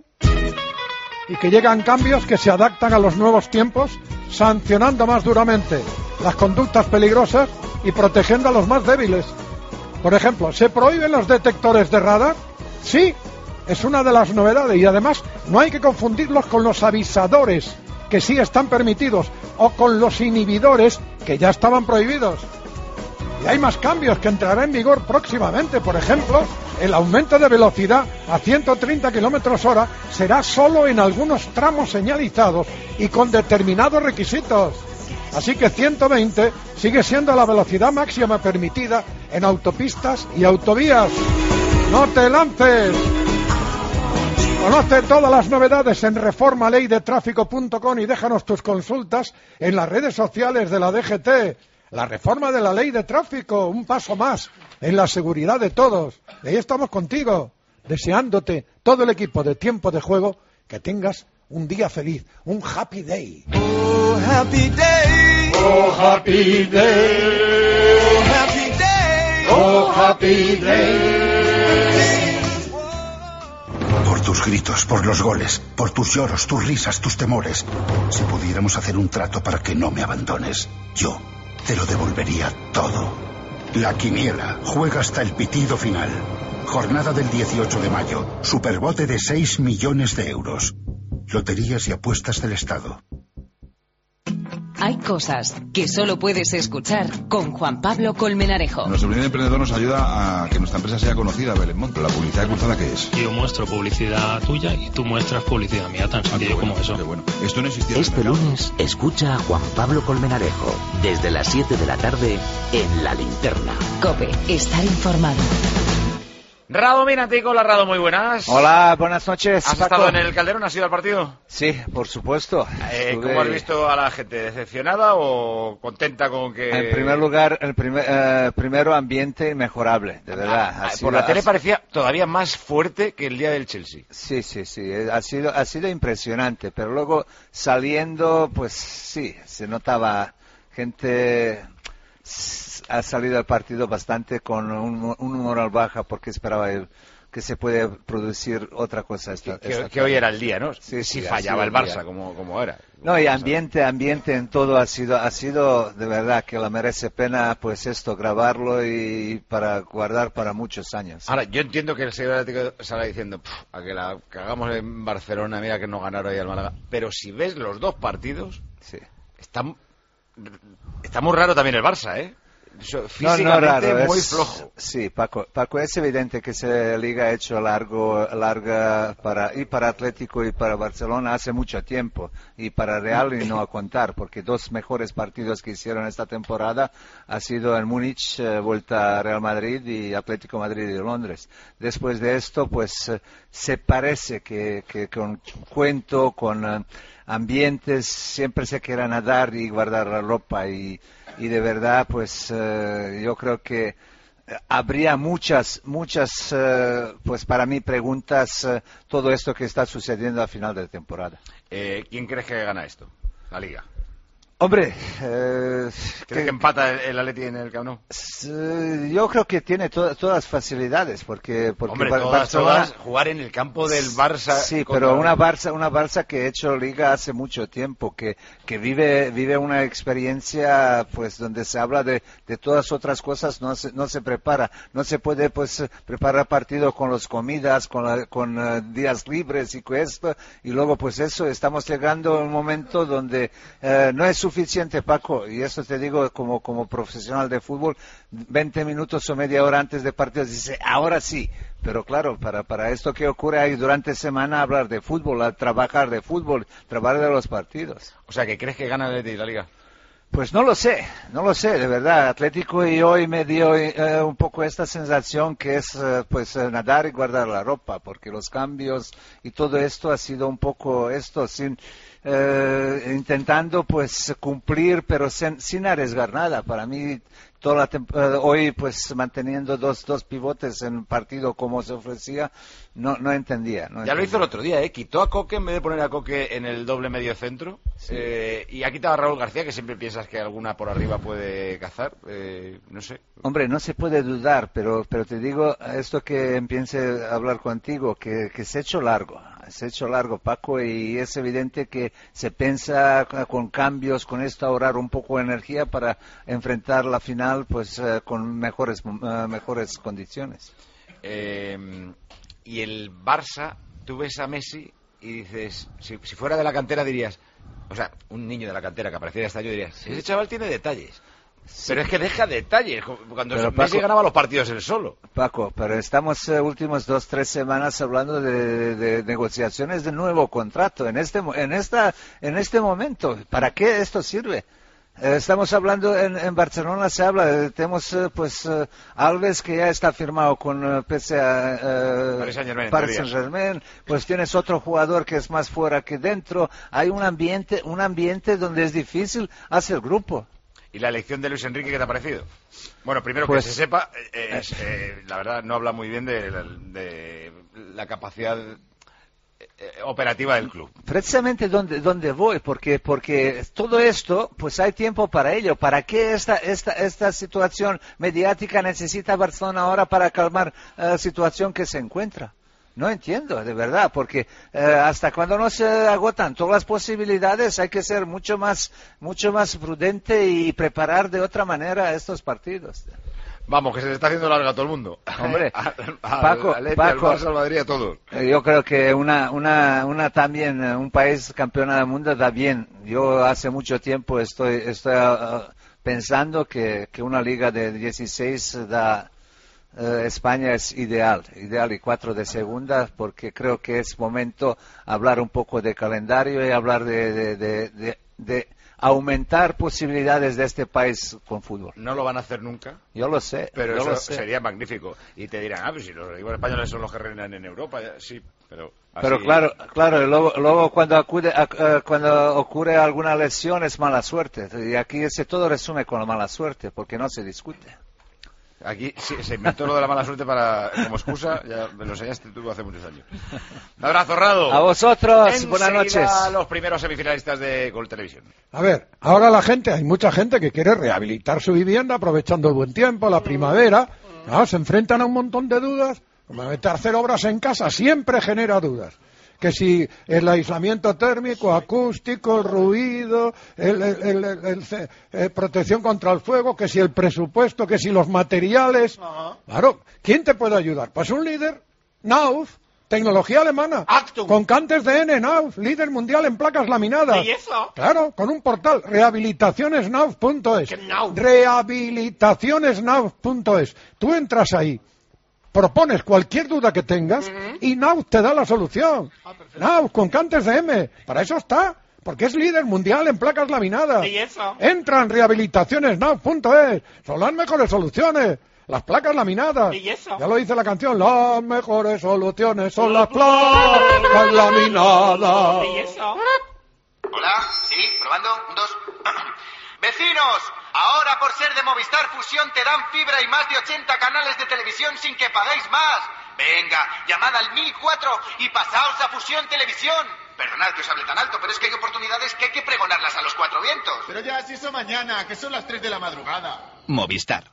Y que llegan cambios que se adaptan a los nuevos tiempos, sancionando más duramente las conductas peligrosas y protegiendo a los más débiles. Por ejemplo, ¿se prohíben los detectores de radar? Sí, es una de las novedades y además no hay que confundirlos con los avisadores, que sí están permitidos, o con los inhibidores, que ya estaban prohibidos. Y hay más cambios que entrarán en vigor próximamente. Por ejemplo, el aumento de velocidad a ciento treinta kilómetros hora será solo en algunos tramos señalizados y con determinados requisitos. Así que ciento veinte sigue siendo la velocidad máxima permitida en autopistas y autovías. ¡No te lances! Conoce todas las novedades en reforma ley de tráfico punto com y déjanos tus consultas en las redes sociales de la D G T. La reforma de la ley de tráfico, un paso más en la seguridad de todos. Y ahí estamos contigo, deseándote todo el equipo de Tiempo de Juego que tengas un día feliz, un happy day. Oh, happy day. Oh, happy day. Oh, happy day. Oh, happy day. Por tus gritos, por los goles, por tus lloros, tus risas, tus temores. Si pudiéramos hacer un trato para que no me abandones, yo te lo devolvería todo. La Quiniela juega hasta el pitido final. Jornada del dieciocho de mayo. Superbote de seis millones de euros. Loterías y apuestas del Estado. Hay cosas que solo puedes escuchar con Juan Pablo Colmenarejo. Nuestro primer emprendedor nos ayuda a que nuestra empresa sea conocida, Belén Montt. ¿La publicidad cruzada qué es? Yo muestro publicidad tuya y tú muestras publicidad mía, tan sencillo como eso. Qué bueno. Esto no existía. Este lunes escucha a Juan Pablo Colmenarejo desde las siete de la tarde en La Linterna. COPE, estar informado. Rado Minatico, la Rado, muy buenas. Hola, buenas noches. ¿Has Paco. estado en el Calderón? ¿Has ido al partido? Sí, por supuesto. Eh, Estuve... ¿Cómo has visto a la gente? ¿Decepcionada o contenta con que...? En primer lugar, el primer, eh, primero ambiente inmejorable, de verdad. Ah, ha por sido, la tele ha... parecía todavía más fuerte que el día del Chelsea. Sí, sí, sí, ha sido, ha sido impresionante, pero luego saliendo, pues sí, se notaba gente... Ha salido el partido bastante con un, un moral baja porque esperaba el, que se puede producir otra cosa. Esta, que, esta que hoy era el día, ¿no? Sí, si sí, fallaba el Barça, como, como era. No, y ambiente, ambiente en todo ha sido, ha sido de verdad que la merece pena, pues esto, grabarlo y para guardar para muchos años. Ahora, yo entiendo que el señor Atlético salga diciendo, a que la cagamos en Barcelona, mira que no ganaron ahí al Málaga. Pero si ves los dos partidos, sí. está, está muy raro también el Barça, ¿eh? Físicamente no, no, raro, muy es, flojo. Sí, Paco, Paco, es evidente que se liga ha hecho largo, larga para y para Atlético y para Barcelona hace mucho tiempo y para Real y no a contar porque dos mejores partidos que hicieron esta temporada ha sido en Múnich, eh, vuelta a Real Madrid y Atlético Madrid y Londres. Después de esto, pues eh, se parece que, que con cuento, con eh, ambientes siempre se quiera nadar y guardar la ropa y y de verdad pues eh, yo creo que habría muchas muchas eh, pues para mí preguntas eh, todo esto que está sucediendo al final de la temporada. Eh, ¿quién crees que gana esto? La Liga. Hombre, eh, ¿crees que, que empata el, el Atleti en el Camp Nou? Eh, yo creo que tiene to todas las facilidades porque, porque Hombre, Bar todas, Barcelona todas, jugar en el campo del Barça. Sí, contra... pero una Barça, una Barça que ha hecho Liga hace mucho tiempo, que, que vive, vive una experiencia, pues, donde se habla de, de todas otras cosas, no se, no se prepara, no se puede, pues, preparar partido con las comidas, con, la, con uh, días libres y con esto, y luego, pues, eso, estamos llegando a un momento donde uh, no es suficiente, Paco, y eso te digo como, como profesional de fútbol, veinte minutos o media hora antes de partidos, dice, ahora sí. Pero claro, para, para esto que ocurre ahí durante semana hablar de fútbol, a trabajar de fútbol, trabajar de los partidos. O sea, ¿que crees que gana el Atleti la Liga? Pues no lo sé, no lo sé, de verdad. Atlético y hoy me dio eh, un poco esta sensación que es eh, pues eh, nadar y guardar la ropa, porque los cambios y todo esto ha sido un poco esto sin... eh, intentando pues cumplir, pero sin, sin arriesgar nada. Para mí, toda la temp- eh, hoy pues manteniendo dos, dos pivotes en un partido como se ofrecía, no, no entendía. No ya entendía. lo hizo el otro día, ¿eh? Quitó a Coque en vez de poner a Coque en el doble medio centro. Sí. Eh, y ha quitado a Raúl García, que siempre piensas que alguna por arriba puede cazar. Eh, no sé. Hombre, no se puede dudar, pero, pero te digo, esto que empiece a hablar contigo, que, que se ha hecho largo. Se ha hecho largo, Paco, y es evidente que se piensa con cambios, con esto ahorrar un poco de energía para enfrentar la final pues uh, con mejores, uh, mejores condiciones. Eh, y el Barça, tú ves a Messi y dices, si, si fuera de la cantera dirías, o sea, un niño de la cantera que apareciera este año dirías, sí. Ese chaval tiene detalles. Sí. Pero es que deja detalles. Cuando pero Messi Paco, ganaba los partidos él solo. Paco, pero estamos eh, últimas dos, tres semanas hablando de, de, de negociaciones de nuevo contrato en este, en esta, en este momento. ¿Para qué esto sirve? Eh, estamos hablando en, en Barcelona se habla, eh, tenemos eh, pues eh, Alves que ya está firmado con eh, P S A, eh, Paris Saint-Germain, Paris Saint-Germain, pues tienes otro jugador que es más fuera que dentro. Hay un ambiente, un ambiente donde es difícil hacer grupo. ¿Y la elección de Luis Enrique qué te ha parecido? Bueno, primero pues, que se sepa, eh, es, eh, la verdad no habla muy bien de, de la capacidad eh, operativa del club. Precisamente donde, donde voy, porque, porque todo esto, pues hay tiempo para ello. ¿Para qué esta, esta, esta situación mediática necesita Barcelona ahora para calmar la uh, situación que se encuentra? No entiendo, de verdad, porque eh, hasta cuando no se agotan todas las posibilidades hay que ser mucho más, mucho más prudente y preparar de otra manera estos partidos. Vamos, que se le está haciendo larga a todo el mundo. Hombre, a, a, Paco, al, al Paco, al Barça, al Madrid, a todos. Yo creo que una, una, una también, un país campeón del mundo da bien. Yo hace mucho tiempo estoy, estoy uh, pensando que, que una liga de dieciséis da... Uh, España es ideal, ideal y cuatro de segunda, porque creo que es momento hablar un poco de calendario y hablar de, de, de, de, de aumentar posibilidades de este país con fútbol. No lo van a hacer nunca. Yo lo sé. Pero yo eso lo sé. Sería magnífico. Y te dirán, ah, pues si los equipos españoles son los que reinan en Europa, ya, sí, pero... Así... Pero claro, claro, luego, luego cuando, acude, uh, cuando ocurre alguna lesión es mala suerte. Y aquí se todo resume con la mala suerte, porque no se discute. Aquí sí, se inventó lo de la mala suerte para como excusa, ya me lo enseñaste tú hace muchos años. Un abrazo, Rado. A vosotros, Enseguida buenas noches. Los primeros semifinalistas de Gol Televisión. A ver, ahora la gente, hay mucha gente que quiere rehabilitar su vivienda aprovechando el buen tiempo, la primavera. ¿No? Se enfrentan a un montón de dudas. Meter a hacer obras en casa siempre genera dudas. Que si el aislamiento térmico, acústico, el ruido, el, el, el, el, el, el, protección contra el fuego, que si el presupuesto, que si los materiales. Ajá. Claro, ¿quién te puede ayudar? Pues un líder, Knauf, tecnología alemana, Actum. Con cantes de N, Knauf, líder mundial en placas laminadas. ¿Y eso? Claro, con un portal, rehabilitaciones knauf punto es. rehabilitaciones knauf punto es. Tú entras ahí. Propones cualquier duda que tengas uh-huh. y Knauf te da la solución. Ah, Knauf, con cantes de M. Para eso está. Porque es líder mundial en placas laminadas. ¿Y eso? Entra en rehabilitaciones knauf punto es. Son las mejores soluciones. Las placas laminadas. ¿Y eso? Ya lo dice la canción. Las mejores soluciones son las placas laminadas. ¿Y eso? Hola, sí, probando. Un, dos. Vecinos, ahora por ser de Movistar Fusión te dan fibra y más de ochenta canales de televisión sin que paguéis más. Venga, llamad al mil cuatro y pasaos a Fusión Televisión. Perdonad que os hable tan alto, pero es que hay oportunidades que hay que pregonarlas a los cuatro vientos. Pero ya, si eso mañana, que son las tres de la madrugada. Movistar.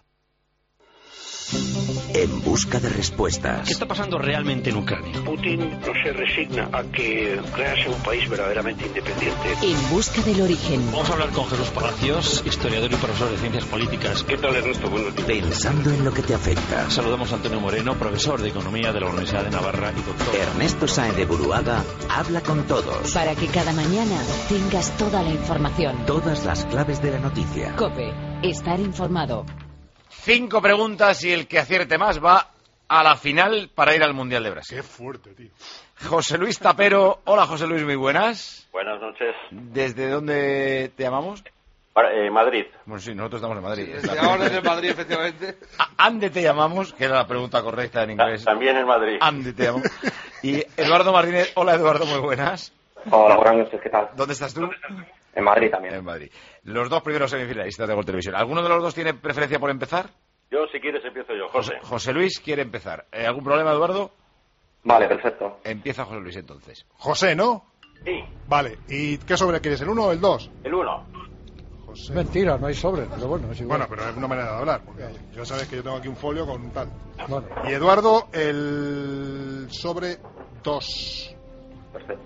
En busca de respuestas. ¿Qué está pasando realmente en Ucrania? Putin no se resigna a que Ucrania sea un país verdaderamente independiente. En busca del origen. Vamos a hablar con Jesús Palacios, historiador y profesor de ciencias políticas. ¿Qué tal, Ernesto? Buenos días. Pensando en lo que te afecta. Saludamos a Antonio Moreno, profesor de Economía de la Universidad de Navarra y doctor. Ernesto Sáenz de Buruaga habla con todos. Para que cada mañana tengas toda la información. Todas las claves de la noticia. COPE. Estar informado. Cinco preguntas y el que acierte más va a la final para ir al Mundial de Brasil. Qué fuerte, tío. José Luis Tapero. Hola, José Luis, muy buenas. Buenas noches. ¿Desde dónde te llamamos? Para, eh, Madrid. Bueno, sí, nosotros estamos en Madrid. Sí, estamos desde Madrid, efectivamente. ¿Ande te llamamos? Que era la pregunta correcta en inglés. También en Madrid. ¿Ande te llamamos? Y Eduardo Martínez. Hola, Eduardo, muy buenas. Hola, buenas noches, ¿qué tal? ¿Dónde estás tú? En Madrid también. En Madrid. Los dos primeros semifinalistas de Gol Televisión. ¿Alguno de los dos tiene preferencia por empezar? Yo, si quieres, empiezo yo, José. José Luis quiere empezar. Eh, ¿Algún problema, Eduardo? Vale, perfecto. Empieza José Luis, entonces. José, ¿no? Sí. Vale, ¿y qué sobre quieres, el uno o el dos? El uno. José. Mentira, no hay sobre, pero bueno, es igual. Bueno, pero es una manera de hablar, porque ya sabes que yo tengo aquí un folio con tal. Bueno. Y Eduardo, el sobre dos. Perfecto.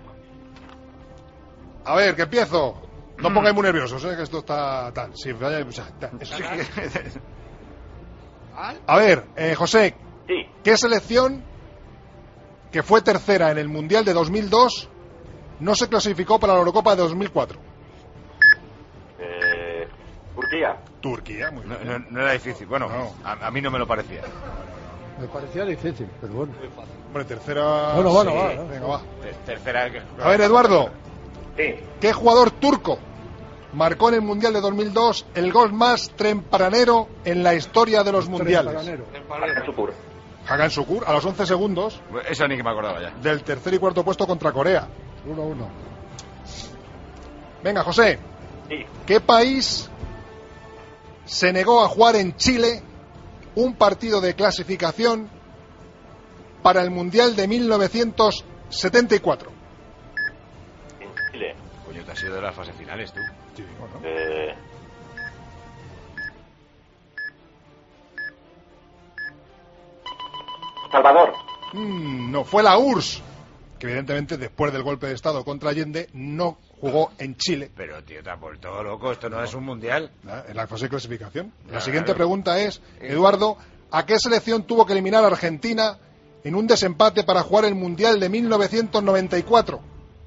A ver, que empiezo. No pongáis muy nerviosos, ¿eh? Que esto está tal. Sí, vaya, o sea, tal. Eso. A ver, eh, José. Sí. ¿Qué selección que fue tercera en el Mundial de dos mil dos no se clasificó para la Eurocopa de dos mil cuatro? Eh, Turquía. Turquía, muy No, bien. no, no era difícil. Bueno, a, a mí no me lo parecía. Me parecía difícil, pero bueno. Hombre, tercera... Bueno, bueno, sí. va, ¿no? Venga, va. Tercera... A ver, Eduardo. Sí. ¿Qué jugador turco marcó en el Mundial de dos mil dos el gol más tempranero en la historia de los mundiales? Hakan Şükür. Hakan Şükür, a los once segundos Eso ni que me acordaba ya. del tercer y cuarto puesto contra Corea. uno uno. Venga, José. Sí. ¿Qué país se negó a jugar en Chile un partido de clasificación para el Mundial de mil novecientos setenta y cuatro? En Chile. Coño, te has ido de las fases finales, tú. Sí, bueno. Eh, Salvador. Mm, no, fue la U R S S, que evidentemente después del golpe de Estado contra Allende no jugó en Chile. Pero, tío, te has vuelto loco. Esto no es un mundial. En la fase de clasificación. La Claro. siguiente pregunta es, Eduardo, ¿a qué selección tuvo que eliminar a Argentina en un desempate para jugar el Mundial de mil novecientos noventa y cuatro?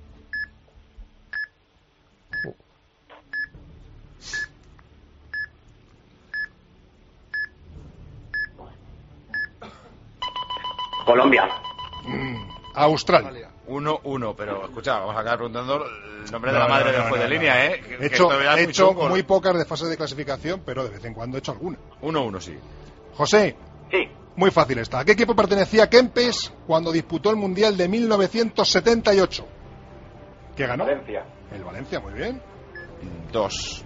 Colombia. Mm, Australia. uno uno, pero escucha, vamos a acabar preguntando el nombre de No, la madre no, del no, juez no, de no. línea, ¿eh? Que- He que hecho, esto ya es he muy hecho chungo. muy pocas de fase de clasificación, pero de vez en cuando he hecho alguna. uno uno, sí. José, sí. muy fácil está. ¿A qué equipo pertenecía Kempes cuando disputó el Mundial de mil novecientos setenta y ocho? ¿Qué ganó? Valencia. El Valencia, muy bien. dos.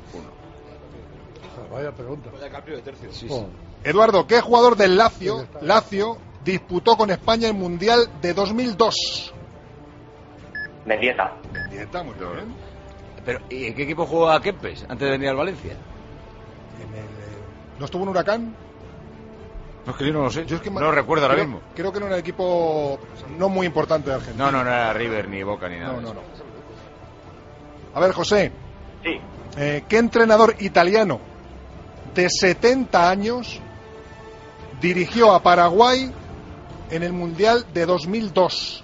Vaya pregunta. Vaya cambio de tercio. Sí, sí. Eduardo, ¿qué jugador del Lazio, Lazio disputó con España el Mundial de dos mil dos? Mendieta. Mendieta, muy bien. Pero, ¿y en qué equipo jugó a Kempes antes de venir al Valencia? En el, eh, ¿No estuvo en Huracán? No, es que yo no lo sé. Yo es que no lo recuerdo ahora creo, mismo. Creo que no era un equipo no muy importante de Argentina. No, no, no era River, ni Boca, ni nada. No, de no, eso. no. A ver, José. Sí. Eh, ¿Qué entrenador italiano de setenta años dirigió a Paraguay en el Mundial de dos mil dos?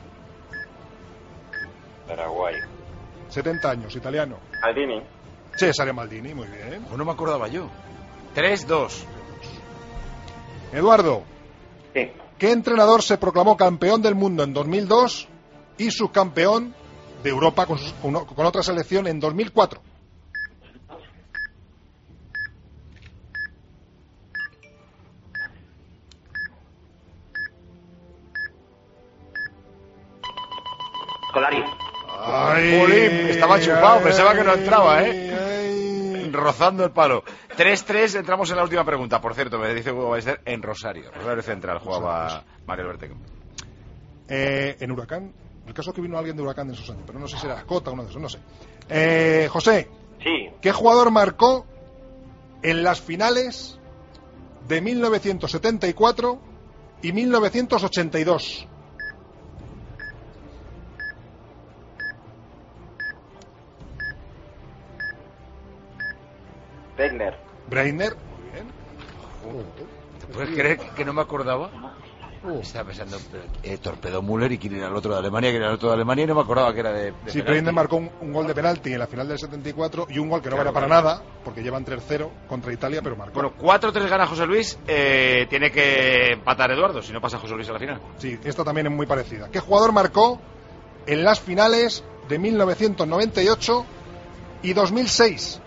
Paraguay. setenta años, italiano. Maldini. Cesare Maldini, muy bien. Oh, no me acordaba yo. tres dos. Eduardo. Sí. ¿Qué entrenador se proclamó campeón del mundo en dos mil dos y subcampeón de Europa con, sus- con, con otra selección en dos mil cuatro? Solari. Ay, Jolín, estaba chupado, ay, pensaba que no entraba, ¿eh? ay. Rozando el palo. tres tres, entramos en la última pregunta. Por cierto, me dice Hugo Ballester en Rosario. Rosario Central jugaba Mario Alberto. Eh, en Huracán. El caso es que vino alguien de Huracán en sus años, pero no sé si era Escota o uno de esos, no sé. Eh, José, Sí. ¿qué jugador marcó en las finales de mil novecientos setenta y cuatro y mil novecientos ochenta y dos? Wegner. Breitner, muy bien. ¿Te puedes creer que no me acordaba? Estaba pensando, pero, eh, Torpedo Müller y quién era el otro de Alemania, quién era el otro de Alemania y no me acordaba que era de, de Sí, penalti. Breitner marcó un, un gol de penalti en la final del setenta y cuatro y un gol que no Claro, vale para claro. nada, porque llevan tres cero contra Italia, pero marcó. Bueno, cuatro tres gana José Luis, eh, tiene que empatar Eduardo, si no pasa José Luis a la final. Sí, esta también es muy parecida. ¿Qué jugador marcó en las finales de mil novecientos noventa y ocho y dos mil seis?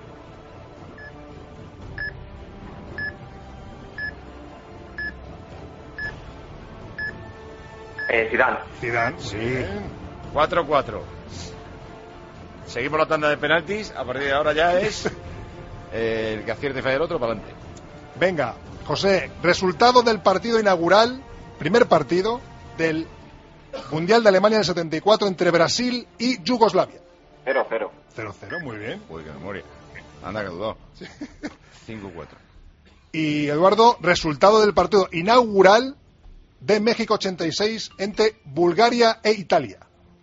Eh, Zidane. Zidane, Sí. sí. cuatro cuatro. Seguimos la tanda de penaltis. A partir de ahora ya es eh, el que acierte y falla el otro para adelante. Venga, José, resultado del partido inaugural, primer partido del Mundial de Alemania del setenta y cuatro entre Brasil y Yugoslavia. Cero, cero. cero cero, muy bien. Uy, qué memoria. Anda que dudó. cinco cuatro. Y Eduardo, resultado del partido inaugural de México ochenta y seis entre Bulgaria e Italia.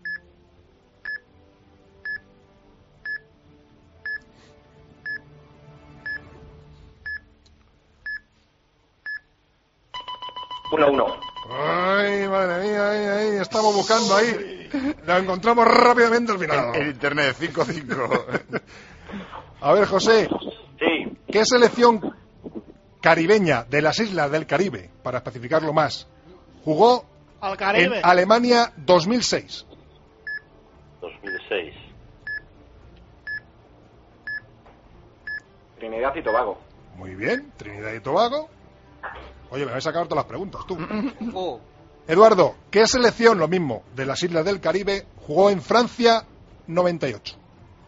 uno uno. Ay, madre mía, ahí, ahí, estamos buscando ahí. Lo encontramos rápidamente al final. En, en internet, cinco cinco. A ver, José. Sí. ¿Qué selección caribeña de las islas del Caribe, para especificarlo más, jugó Al Caribe. en Alemania dos mil seis? dos mil seis. Trinidad y Tobago. Muy bien, Trinidad y Tobago. Oye, me vais a sacar todas las preguntas, tú. Oh. Eduardo, ¿qué selección, lo mismo, de las islas del Caribe, jugó en Francia noventa y ocho?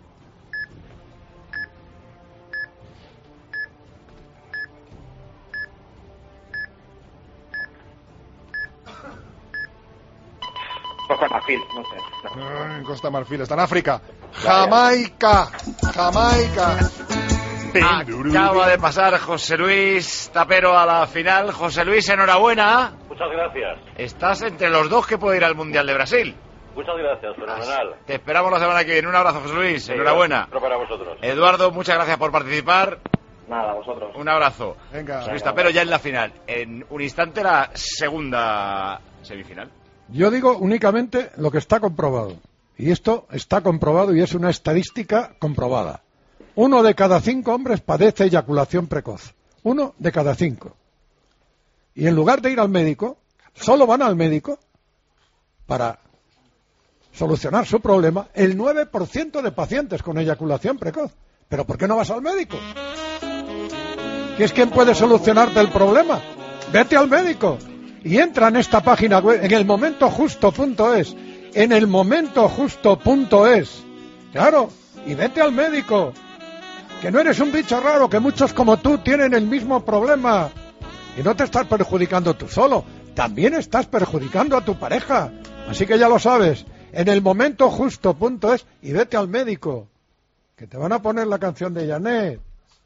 Costa Marfil, no sé. No. Ah, en Costa Marfil, está en África. Jamaica, Jamaica. Acaba de pasar José Luis Tapero a la final. José Luis, enhorabuena. Muchas gracias. Estás entre los dos que puede ir al Mundial de Brasil. Muchas gracias, fenomenal. Te esperamos la semana que viene. Un abrazo, José Luis. Sí, enhorabuena. otro para vosotros. Eduardo, muchas gracias por participar. Nada, vosotros. Un abrazo. Venga. José Luis Tapero ya en la final. En un instante la segunda semifinal. Yo digo únicamente lo que está comprobado. Y esto está comprobado y es una estadística comprobada. Uno de cada cinco hombres padece eyaculación precoz. Uno de cada cinco. Y en lugar de ir al médico, solo van al médico para solucionar su problema el nueve por ciento de pacientes con eyaculación precoz. ¿Pero por qué no vas al médico? ¿Qué es quien puede solucionarte el problema? Vete al médico. Y entra en esta página web, en el momento justo punto es. En el momento justo punto es. Claro, y vete al médico. Que no eres un bicho raro, que muchos como tú tienen el mismo problema. Y no te estás perjudicando tú solo, también estás perjudicando a tu pareja. Así que ya lo sabes, en el momento justo punto es y vete al médico. Que te van a poner la canción de Janet.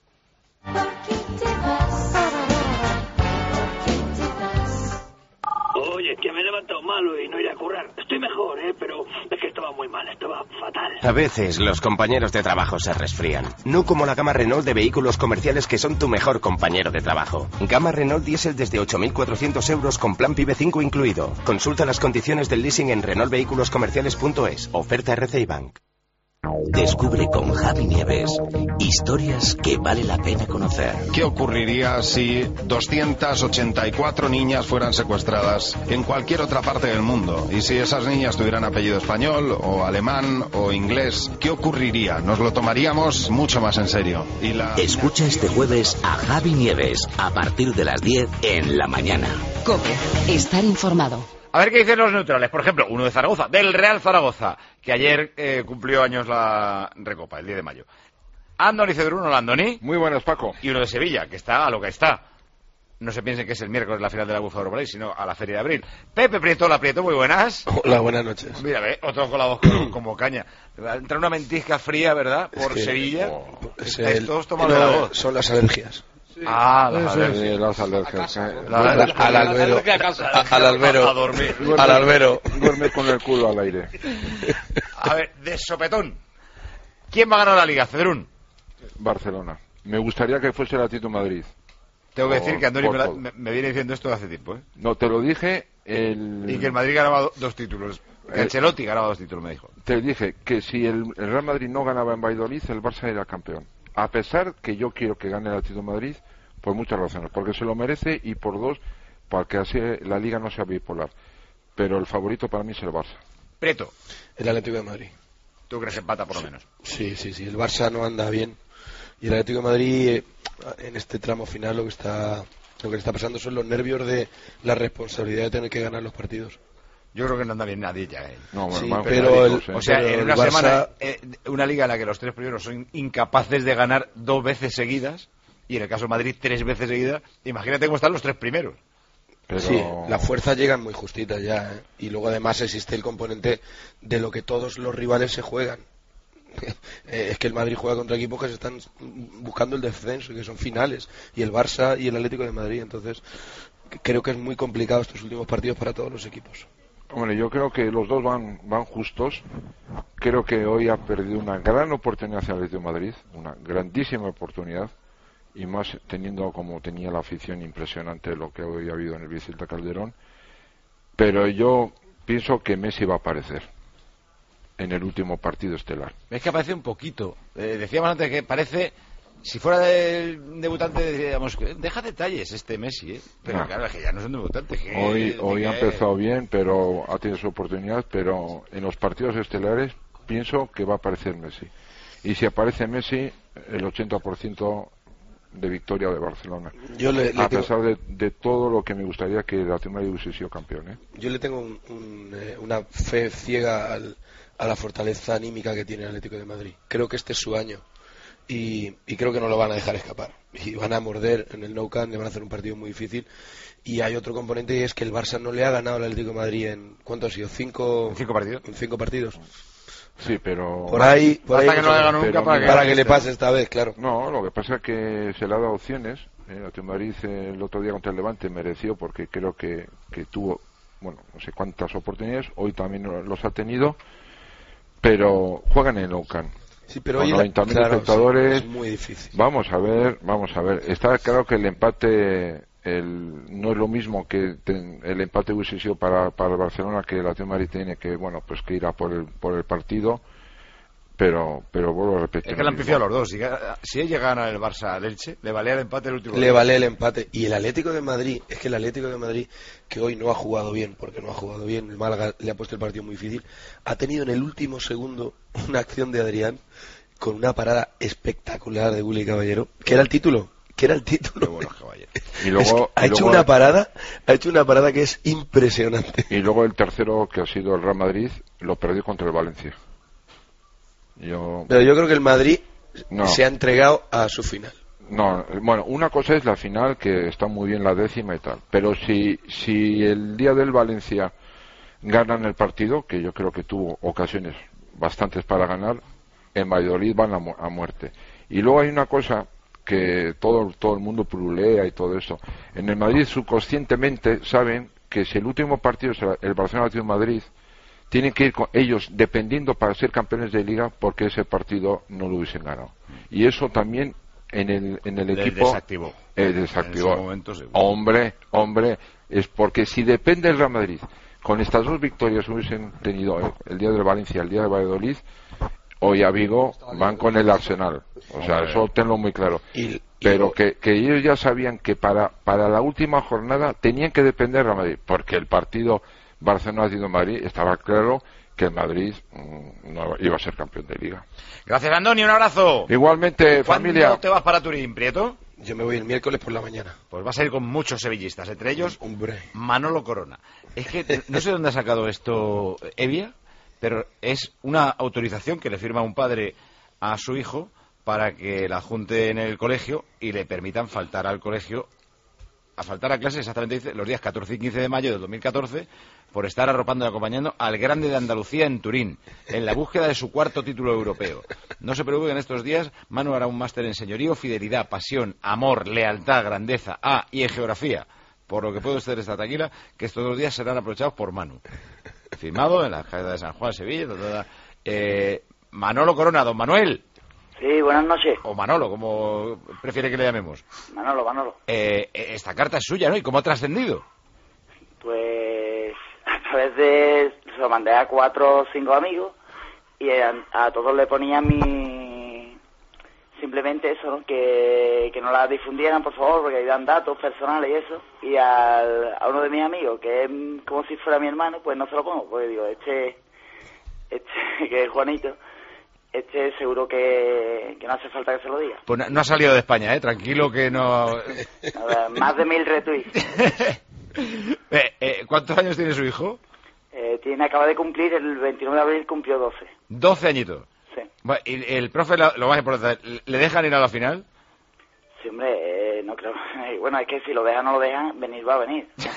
Oye, que me he levantado malo y no iré a currar. Estoy mejor, ¿eh? Pero es que estaba muy mal, estaba fatal. A veces los compañeros de trabajo se resfrían. No como la gama Renault de vehículos comerciales que son tu mejor compañero de trabajo. Gama Renault Diesel desde ocho mil cuatrocientos euros con plan PIB cinco incluido. Consulta las condiciones del leasing en renault vehículos comerciales punto es. Oferta R C I Bank. Descubre con Javi Nieves historias que vale la pena conocer. ¿Qué ocurriría si doscientas ochenta y cuatro niñas fueran secuestradas en cualquier otra parte del mundo? Y si esas niñas tuvieran apellido español o alemán o inglés, ¿qué ocurriría? Nos lo tomaríamos mucho más en serio. Y la... Escucha este jueves a Javi Nieves a partir de las diez en la mañana. COPE. Estar informado. A ver qué dicen los neutrales. Por ejemplo, uno de Zaragoza, del Real Zaragoza, que ayer eh, cumplió años la Recopa, el diez de mayo. Andoni Cedrún, hola Andoni. Muy buenos, Paco. Y uno de Sevilla, que está a lo que está. No se piensen que es el miércoles la final de la UEFA Europa League, sino a la Feria de Abril. Pepe Prieto, hola Prieto, muy buenas. Hola, buenas noches. Mira, ve, otro con la voz como, como caña. Entra una mentisca fría, ¿verdad? Por es que, Sevilla. Oh, es Estáis el, todos tomando no, la voz. Son las alergias. Sí. Ah, las alergias. Sí, las alergias. Eh. La, la, al, al albero. A, al albero. A dormir. Duerme, al albero. Duerme con el culo al aire. A ver, de sopetón. ¿Quién va a ganar la Liga, Cedrún? Barcelona. Me gustaría que fuese el Atlético de Madrid. Tengo que decir que Andoni me, la, me, me viene diciendo esto hace tiempo, ¿eh? No, te lo dije el... Y que el Madrid ganaba do, dos títulos. Que Ancelotti ganaba dos títulos, me dijo. Te dije que si el, el Real Madrid no ganaba en Valladolid, el Barça era campeón. A pesar que yo quiero que gane el Atlético de Madrid por muchas razones. Porque se lo merece y por dos, para que así la Liga no sea bipolar. Pero el favorito para mí es el Barça. Preto. El Atlético de Madrid. ¿Tú crees que empata por lo menos? Sí, sí, sí. El Barça no anda bien. Y el Atlético de Madrid, eh, en este tramo final, lo que está lo que está pasando son los nervios de la responsabilidad de tener que ganar los partidos. Yo creo que no anda bien nadie ya, ¿eh? No, bueno, Sí, van pero perdidos, el- ¿eh? O sea, Pero en el una Barça- semana, eh, una liga en la que los tres primeros son incapaces de ganar dos veces seguidas, y en el caso de Madrid tres veces seguidas, imagínate cómo están los tres primeros. Pero... Sí, las fuerzas llegan muy justitas ya, ¿eh? Y luego además existe el componente de lo que todos los rivales se juegan. Eh, es que el Madrid juega contra equipos que se están buscando el descenso y que son finales, y el Barça y el Atlético de Madrid, entonces creo que es muy complicado estos últimos partidos para todos los equipos. Hombre, yo creo que los dos van van justos. Creo que hoy ha perdido una gran oportunidad hacia el Atlético de Madrid, una grandísima oportunidad, y más teniendo como tenía la afición impresionante lo que hoy ha habido en el Vicente Calderón. Pero yo pienso que Messi va a aparecer en el último partido estelar. Es que aparece un poquito. Eh, decíamos antes que parece, si fuera el debutante, decíamos, deja detalles este Messi, ¿eh? Pero No. claro, es que ya no es un debutante. Que Hoy hoy ha que- empezado bien, pero ha tenido su oportunidad, pero en los partidos estelares pienso que va a aparecer Messi. Y si aparece Messi, el ochenta por ciento de victoria de Barcelona. Yo le- le a tengo- pesar de, de todo lo que me gustaría que el Atlético de Madrid hubiese sido campeón, ¿eh? Yo le tengo un- un, eh, una fe ciega al- a la fortaleza anímica que tiene el Atlético de Madrid. Creo que este es su año y, y creo que no lo van a dejar escapar. Y van a morder en el Nou Camp, le van a hacer un partido muy difícil. Y hay otro componente y es que el Barça no le ha ganado al Atlético de Madrid en, ¿cuánto ha sido? ¿Cinco, cinco partidos? En cinco partidos. Sí, pero... Por ahí, por Hasta ahí que no le ganó nunca pero para mira, que, para que le pase esta vez, claro. No, lo que pasa es que se le ha dado opciones. ¿eh? El Atlético de Madrid eh, el otro día contra el Levante mereció porque creo que, que tuvo, bueno, no sé cuántas oportunidades. Hoy también los ha tenido, pero juegan en el Nou Camp. Sí, pero Con hoy la- noventa mil claro, espectadores. sí, es muy difícil. Vamos a ver, vamos a ver. Está claro que el empate el, no es lo mismo que ten- el empate hubiese sido para, para el Barcelona, que el Atlético de Madrid tiene que, bueno, pues que ir a por el, por el partido. Pero, pero vuelvo a repetir. Es que le han pifiado los dos. Si, si ella gana el Barça al Elche, le valía el empate el último. Le vale el empate. Y el Atlético de Madrid, es que el Atlético de Madrid, que hoy no ha jugado bien, porque no ha jugado bien, el Málaga le ha puesto el partido muy difícil, ha tenido en el último segundo una acción de Adrián con una parada espectacular de Willy Caballero, que era el título, que era el título. Y luego, Es que ha y hecho luego- una parada, ha hecho una parada que es impresionante. Y luego el tercero, que ha sido el Real Madrid, lo perdió contra el Valencia. Yo... Pero yo creo que el Madrid No. se ha entregado a su final. No, bueno, una cosa es la final, que está muy bien la décima y tal, pero si, si el día del Valencia ganan el partido, que yo creo que tuvo ocasiones bastantes para ganar, en Valladolid van a, mu- a muerte. Y luego hay una cosa que todo, todo el mundo pululea y todo eso. En el Madrid subconscientemente saben que si el último partido es el Barcelona-Atlético de Madrid, tienen que ir con ellos dependiendo para ser campeones de liga, porque ese partido no lo hubiesen ganado. Y eso también en el, en el Le equipo desactivó. eh, desactivó. En ese momento, seguro. Hombre, hombre, es porque si depende del Real Madrid, con estas dos victorias hubiesen tenido eh, el día del Valencia, el día de Valladolid, hoy a Vigo van con el Arsenal. O sea, Hombre. eso tenlo muy claro. Y- y Pero lo- que, que ellos ya sabían que para, para la última jornada tenían que depender del Real Madrid, porque el partido Barcelona-Atlético-Madrid estaba claro que el Madrid mm, no iba a ser campeón de liga. Gracias, Andoni, un abrazo. Igualmente, ¿Cuándo familia. te vas para Turín, Prieto? Yo me voy el miércoles por la mañana. Pues vas a ir con muchos sevillistas, entre ellos Hombre. Manolo Corona. Es que no sé dónde ha sacado esto Evia, pero es una autorización que le firma un padre a su hijo para que la junte en el colegio y le permitan faltar al colegio, a faltar a clase exactamente dice, los días catorce y quince de mayo del dos mil catorce, por estar arropando y acompañando al Grande de Andalucía en Turín, en la búsqueda de su cuarto título europeo. No se preocupe, en estos días Manu hará un máster en señorío, fidelidad, pasión, amor, lealtad, grandeza, ah, y en geografía. Por lo que puede usted estar tranquila, que estos dos días serán aprovechados por Manu. Firmado en la Alcaldía de San Juan, Sevilla. Ta, ta, ta. Eh, Manolo Corona, don Manuel. Sí, buenas noches. O Manolo, como prefiere que le llamemos. Manolo, Manolo. Eh, esta carta es suya, ¿no? ¿Y cómo ha trascendido? Pues a través de... Se lo mandé a cuatro o cinco amigos y a, a todos le ponía mi... Simplemente eso, ¿no? Que, que no la difundieran, por favor, porque ahí dan datos personales y eso. Y al, a uno de mis amigos, que es como si fuera mi hermano, pues no se lo pongo, porque digo, este... Este, que es Juanito... Este seguro que, que no hace falta que se lo diga. Pues no, no ha salido de España, ¿eh? Tranquilo que no... A ver, más de mil retweets. Eh, eh, ¿Cuántos años tiene su hijo? Eh, viene acaba de cumplir, el veintinueve de abril cumplió doce. doce añitos. Sí. Bueno, ¿y el profe, lo, lo más importante, le dejan ir a la final? Sí, hombre, eh, no creo. Bueno, es que si lo dejan o no lo dejan, venir va a venir. O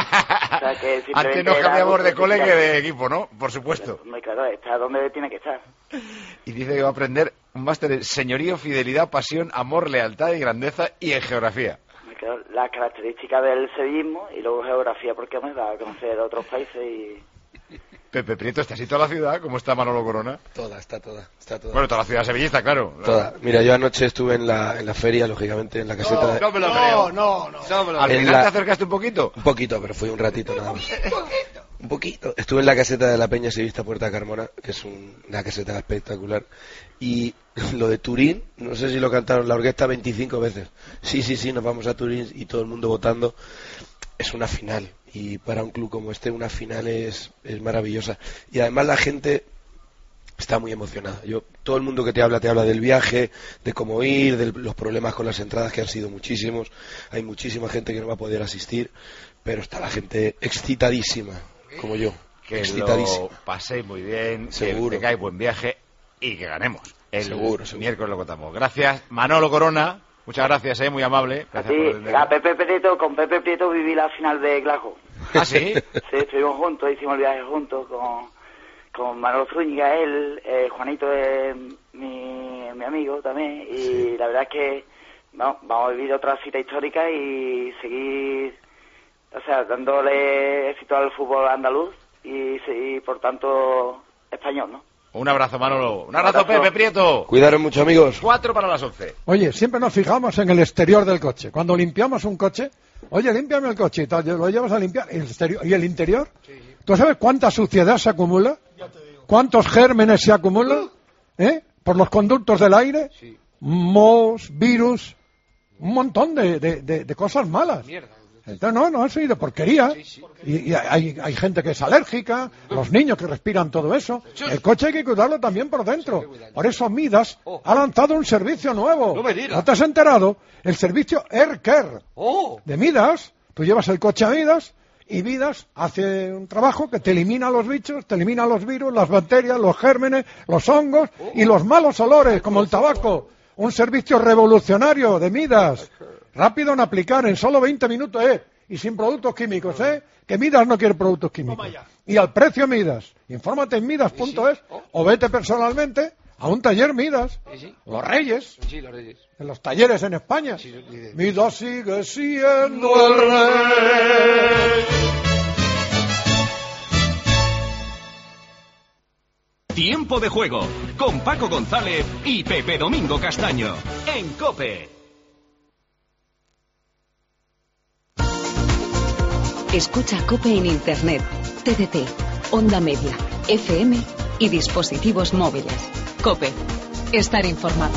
sea, que Antes nos cambiamos de cole que de equipo, ¿no? Por supuesto. Hombre, claro, está donde tiene que estar. Y dice que va a aprender un máster en señorío, fidelidad, pasión, amor, lealtad y grandeza y en geografía. Claro, las características del sevillismo y luego geografía, porque me va a conocer otros países y... Pepe Prieto, ¿está así toda la ciudad? ¿Cómo está Manolo Corona? Toda, está toda, está toda. Bueno, toda la ciudad sevillista, claro. Toda. Mira, yo anoche estuve en la, en la feria, lógicamente, en la caseta... No, de... no me lo creo. No, no, no. ¿Al final la... te acercaste un poquito? Un poquito, pero fue un ratito nada más. Un poquito. Estuve en la caseta de la Peña Sevillista Puerta Carmona, que es un, una caseta espectacular. Y lo de Turín, no sé si lo cantaron la orquesta veinticinco veces. Sí, sí, sí, nos vamos a Turín y todo el mundo votando. Es una final. Y para un club como este, una final es, es maravillosa. Y además la gente está muy emocionada. Yo, todo el mundo que te habla, te habla del viaje, de cómo ir, de los problemas con las entradas, que han sido muchísimos. Hay muchísima gente que no va a poder asistir, pero está la gente excitadísima, como yo. Que excitadísima. lo paséis muy bien, Seguro. que tengáis buen viaje y que ganemos. El Seguro, seguro. miércoles lo contamos. Gracias, Manolo Corona. Muchas gracias, eh, muy amable. Gracias Sí, por atender. a Pepe Prieto, con Pepe Prieto viví la final de Glasgow. ¿Ah, sí? Sí, estuvimos juntos, hicimos el viaje juntos con, con Manolo Zúñiga, él, eh, Juanito es mi, mi amigo también, y sí. La verdad es que no, vamos a vivir otra cita histórica y seguir, o sea, dándole éxito al fútbol andaluz y, y por tanto, español, ¿no? Un abrazo, Manolo. Un abrazo, Pepe Prieto. Cuidaros mucho, amigos. Cuatro para las once. Oye, siempre nos fijamos en el exterior del coche. Cuando limpiamos un coche, oye, límpiame el coche y tal, lo llevas a limpiar. ¿El exterior? ¿Y el interior? Sí. ¿Tú sabes cuánta suciedad se acumula? ¿Cuántos gérmenes se acumulan? ¿Eh? Por los conductos del aire. Sí. Mohos, virus, un montón de, de, de, de cosas malas. Mierda. Entonces, no, no, sí, de porquería. Sí, sí. Y, y hay, hay gente que es alérgica, los niños que respiran todo eso. El coche hay que cuidarlo también por dentro. Por eso Midas ha lanzado un servicio nuevo. No me digas. ¿No te has enterado? El servicio Air Care de Midas. Tú llevas el coche a Midas y Midas hace un trabajo que te elimina los bichos, te elimina los virus, las bacterias, los gérmenes, los hongos y los malos olores, como el tabaco. Un servicio revolucionario de Midas. Rápido en aplicar, en solo veinte minutos, ¿eh? Y sin productos químicos, ¿eh? Que Midas no quiere productos químicos. Y al precio Midas. Infórmate en midas punto es o vete personalmente a un taller Midas. Los Reyes. En los talleres en España. Midas sigue siendo el rey. Tiempo de juego con Paco González y Pepe Domingo Castaño en COPE. Escucha COPE en Internet, T D T, Onda Media, F M y dispositivos móviles. COPE. Estar informado.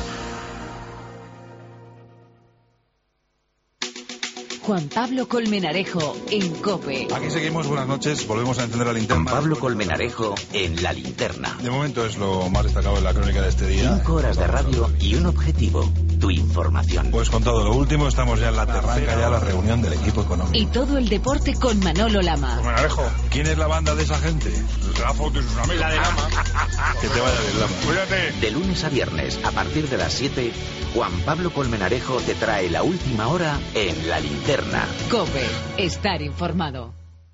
Juan Pablo Colmenarejo en COPE. Aquí seguimos, buenas noches, volvemos a encender la linterna. Juan Pablo Colmenarejo en La Linterna. De momento es lo más destacado de la crónica de este día. Cinco horas de radio y un objetivo, tu información. Pues con todo lo último, estamos ya en la terranca, ya la reunión del equipo económico. Y todo el deporte con Manolo Lama. Colmenarejo, ¿quién es la banda de esa gente? La foto de sus amigos. La de Lama. Que te vaya bien, Lama. Cuídate. De lunes a viernes, a partir de las siete, Juan Pablo Colmenarejo te trae la última hora en La Linterna. COPE. Estar informado.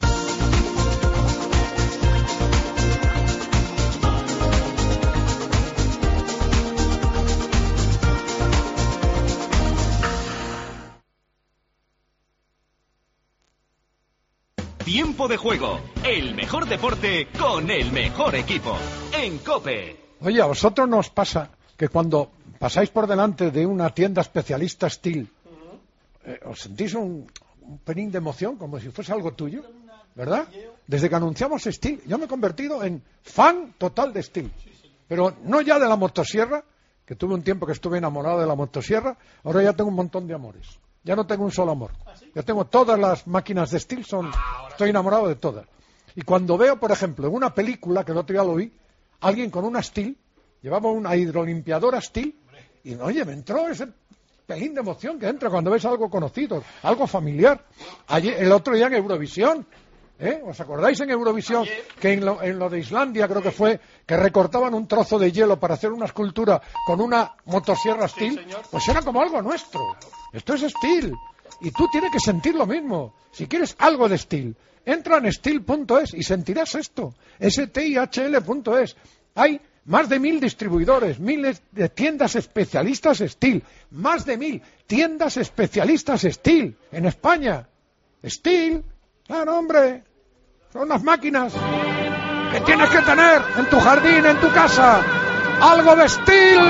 Tiempo de juego. El mejor deporte con el mejor equipo. En COPE. Oye, a vosotros nos pasa que cuando pasáis por delante de una tienda especialista Steel, Eh, os sentís un, un pelín de emoción, como si fuese algo tuyo, ¿verdad? Desde que anunciamos Steel, yo me he convertido en fan total de Steel, pero no ya de la motosierra, que tuve un tiempo que estuve enamorado de la motosierra, ahora ya tengo un montón de amores, ya no tengo un solo amor, yo tengo todas las máquinas de Steel, son, estoy enamorado de todas. Y cuando veo, por ejemplo, en una película, que el otro día lo vi, alguien con una Steel, llevaba una hidrolimpiadora Steel, y oye, me entró ese pelín de emoción que entra cuando ves algo conocido, algo familiar. Ayer, el otro día en Eurovisión, ¿Eh? ¿Os acordáis en Eurovisión que en lo, en lo de Islandia creo que fue que recortaban un trozo de hielo para hacer una escultura con una motosierra Steel? Sí, pues era como algo nuestro. Esto es Steel. Y tú tienes que sentir lo mismo. Si quieres algo de Steel, entra en steel punto es y sentirás esto. S T I H L punto es. Hay más de mil distribuidores, miles de tiendas especialistas Steel. Más de mil tiendas especialistas Steel en España. Steel, claro, hombre. Son las máquinas que tienes que tener en tu jardín, en tu casa. ¡Algo de Steel!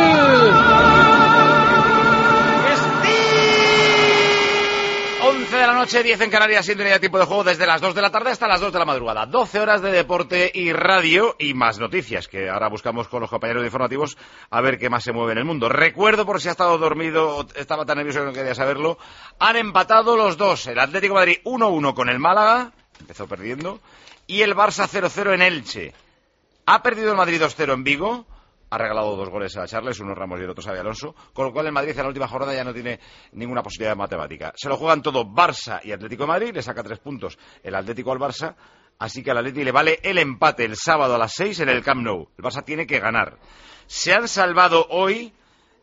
once de la noche, diez en Canarias, sintonía de tiempo de juego desde las dos de la tarde hasta las dos de la madrugada. doce horas de deporte y radio y más noticias, que ahora buscamos con los compañeros de informativos a ver qué más se mueve en el mundo. Recuerdo, por si ha estado dormido o estaba tan nervioso que no quería saberlo, han empatado los dos. El Atlético de Madrid uno uno con el Málaga, empezó perdiendo, y el Barça cero cero en Elche. Ha perdido el Madrid dos cero en Vigo, ha regalado dos goles a Charles, uno Ramos y el otro Xabi Alonso, con lo cual el Madrid en la última jornada ya no tiene ninguna posibilidad matemática. Se lo juegan todo Barça y Atlético de Madrid, le saca tres puntos el Atlético al Barça, así que al Atlético le vale el empate el sábado a las seis en el Camp Nou. El Barça tiene que ganar. Se han salvado hoy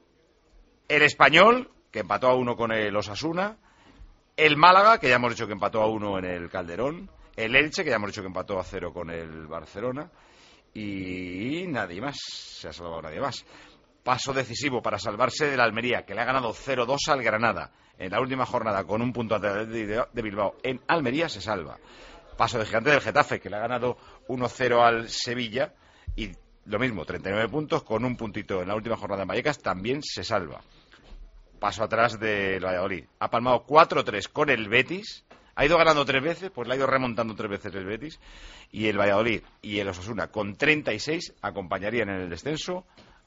el Español, que empató a uno con el Osasuna, el Málaga, que ya hemos dicho que empató a uno en el Calderón, el Elche, que ya hemos dicho que empató a cero con el Barcelona, y nadie más, se ha salvado nadie más. Paso decisivo para salvarse del Almería, que le ha ganado cero dos al Granada en la última jornada con un punto de Bilbao en Almería, se salva. Paso de gigante del Getafe, que le ha ganado uno cero al Sevilla, y lo mismo, treinta y nueve puntos con un puntito en la última jornada en Vallecas, también se salva. Paso atrás del Valladolid, ha palmado cuatro tres con el Betis. Ha ido ganando tres veces, pues le ha ido remontando tres veces el Betis. Y el Valladolid y el Osasuna con treinta y seis acompañarían en el descenso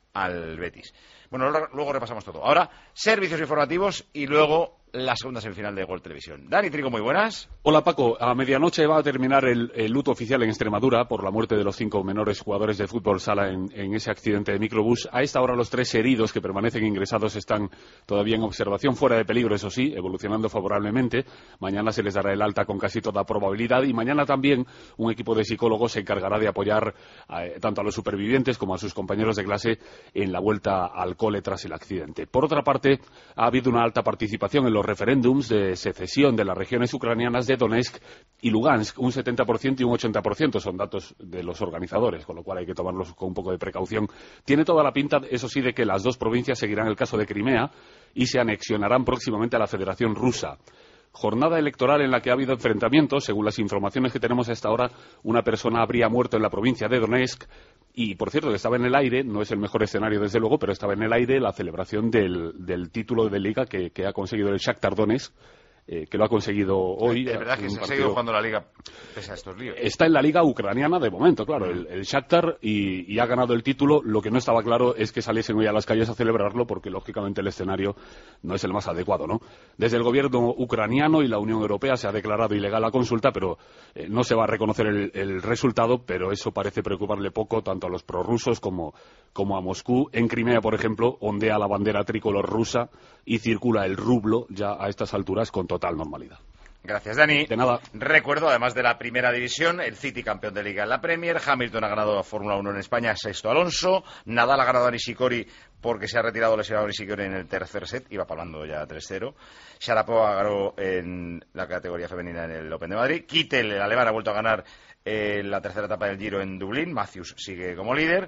al Betis. Bueno, luego repasamos todo. Ahora, servicios informativos y luego la segunda semifinal de Gol Televisión. Dani Trigo, muy buenas. Hola Paco, a medianoche va a terminar el, el luto oficial en Extremadura por la muerte de los cinco menores jugadores de fútbol sala en, en ese accidente de microbús. A esta hora los tres heridos que permanecen ingresados están todavía en observación, fuera de peligro, eso sí, evolucionando favorablemente. Mañana se les dará el alta con casi toda probabilidad y mañana también un equipo de psicólogos se encargará de apoyar a, tanto a los supervivientes como a sus compañeros de clase en la vuelta al cole tras el accidente. Por otra parte, ha habido una alta participación en los referéndums de secesión de las regiones ucranianas de Donetsk y Lugansk, un setenta por ciento y un ochenta por ciento son datos de los organizadores, con lo cual hay que tomarlos con un poco de precaución. Tiene toda la pinta, eso sí, de que las dos provincias seguirán el caso de Crimea y se anexionarán próximamente a la Federación Rusa. Jornada electoral en la que ha habido enfrentamientos. Según las informaciones que tenemos hasta ahora, una persona habría muerto en la provincia de Donetsk. Y, por cierto, que estaba en el aire, no es el mejor escenario desde luego, pero estaba en el aire la celebración del, del título de Liga que, que ha conseguido el Shakhtar Donetsk, eh, que lo ha conseguido hoy. Es verdad que se ha seguido jugando la Liga pese a estos líos. Está en la Liga ucraniana de momento, claro, el, el Shakhtar, y, y ha ganado el título. Lo que no estaba claro es que saliesen hoy a las calles a celebrarlo, porque lógicamente el escenario no es el más adecuado, ¿no? Desde el gobierno ucraniano y la Unión Europea se ha declarado ilegal la consulta, pero eh, no se va a reconocer el, el resultado, pero eso parece preocuparle poco tanto a los prorrusos como, como a Moscú. En Crimea, por ejemplo, ondea la bandera tricolor rusa y circula el rublo ya a estas alturas con total normalidad. Gracias, Dani. De nada. Recuerdo, además de la primera división, el City campeón de Liga en la Premier, Hamilton ha ganado la Fórmula uno en España, sexto Alonso, Nadal ha ganado a Nishikori porque se ha retirado lesionado Nishikori en el tercer set, iba palmando ya tres cero. Sharapova ganó en la categoría femenina en el Open de Madrid, Kittel, el alemán, ha vuelto a ganar en la tercera etapa del Giro en Dublín, Matthews sigue como líder,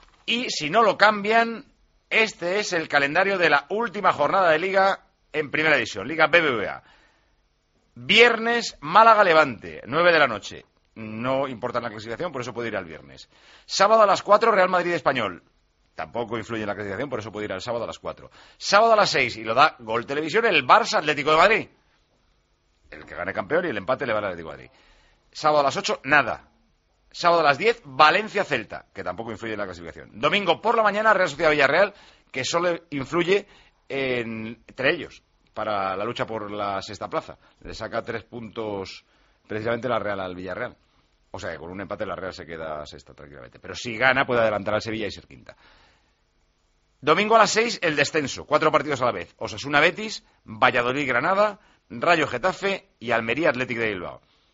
y si no lo cambian, este es el calendario de la última jornada de Liga en primera división, Liga B B V A. Viernes, Málaga-Levante, nueve de la noche. No importa en la clasificación, por eso puede ir al viernes. Sábado a las cuatro, Real Madrid-Español. Tampoco influye en la clasificación, por eso puede ir al sábado a las cuatro. Sábado a las seis, y lo da Gol Televisión, el Barça-Atlético de Madrid. El que gane campeón y el empate le va al Atlético de Madrid. Sábado a las ocho, nada. Sábado a las diez, Valencia-Celta, que tampoco influye en la clasificación. Domingo por la mañana, Real Sociedad-Villarreal, que solo influye en, entre ellos, para la lucha por la sexta plaza. Le saca tres puntos precisamente la Real al Villarreal. O sea que con un empate la Real se queda sexta tranquilamente. Pero si gana puede adelantar al Sevilla y ser quinta. Domingo a las seis, el descenso. Cuatro partidos a la vez. Osasuna Betis, Valladolid Granada, Rayo Getafe y Almería Athletic de Bilbao.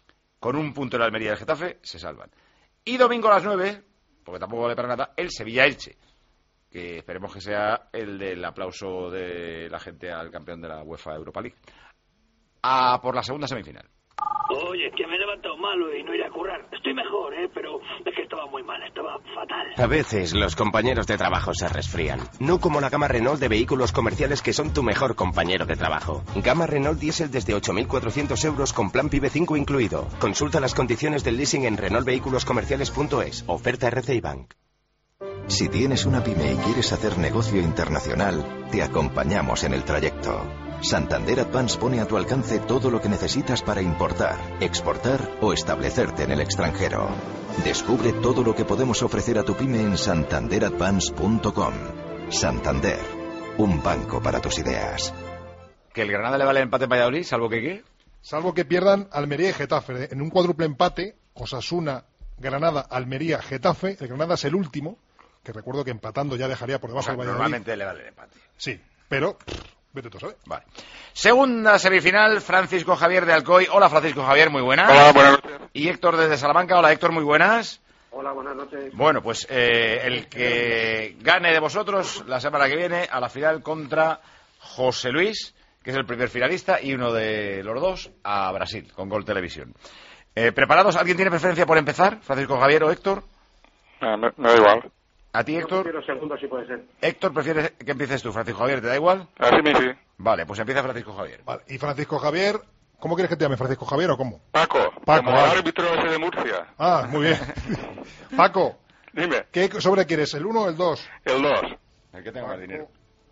con un punto el Almería y el Getafe, se salvan. Y domingo a las nueve, porque tampoco vale para nada, el Sevilla-Elche, que esperemos que sea el del aplauso de la gente al campeón de la UEFA Europa League. A por la segunda semifinal. Oye, que me he levantado malo y no iré a currar. Estoy mejor, ¿eh? Pero es que estaba muy mal, estaba fatal. A veces los compañeros de trabajo se resfrían. No como la gama Renault de vehículos comerciales que son tu mejor compañero de trabajo. Gama Renault Diesel desde ocho mil cuatrocientos euros con plan PIBE cinco incluido. Consulta las condiciones del leasing en renault vehículos comerciales punto es. Oferta R C I Bank. Si tienes una pyme y quieres hacer negocio internacional, te acompañamos en el trayecto. Santander Advance pone a tu alcance todo lo que necesitas para importar, exportar o establecerte en el extranjero. Descubre todo lo que podemos ofrecer a tu pyme en santander advance punto com. Santander, un banco para tus ideas. ¿Que el Granada le vale el empate en Valladolid, salvo que qué? Salvo que pierdan Almería y Getafe. En un cuádruple empate, Osasuna, Granada, Almería, Getafe, el Granada es el último, que recuerdo que empatando ya dejaría por debajo O sea, del Valladolid. normalmente le vale el empate. Sí, pero... Vete tú, ¿sabes? Vale. Segunda semifinal, Francisco Javier de Alcoy. Hola, Francisco Javier, muy buenas. Hola, buenas noches. Y Héctor desde Salamanca. Hola, Héctor, muy buenas. Hola, buenas noches. Bueno, pues eh, el que gane de vosotros la semana que viene a la final contra José Luis, que es el primer finalista, y uno de los dos a Brasil, con Gol Televisión. Eh, ¿Preparados? ¿Alguien tiene preferencia por empezar? ¿Francisco Javier o Héctor? No, me, me da igual. ¿A ti, Héctor? Yo prefiero segundo, si puede ser. Héctor, ¿prefieres que empieces tú? ¿Francisco Javier, te da igual? Así me sí. Vale, pues empieza Francisco Javier. Vale. Y Francisco Javier, ¿cómo quieres que te llame? ¿Francisco Javier o cómo? Paco, Paco, como vale. el árbitro ese de Murcia. Ah, muy bien. Paco, Dime. ¿qué sobre quieres? ¿El uno o el dos? El dos. El que tenga más dinero.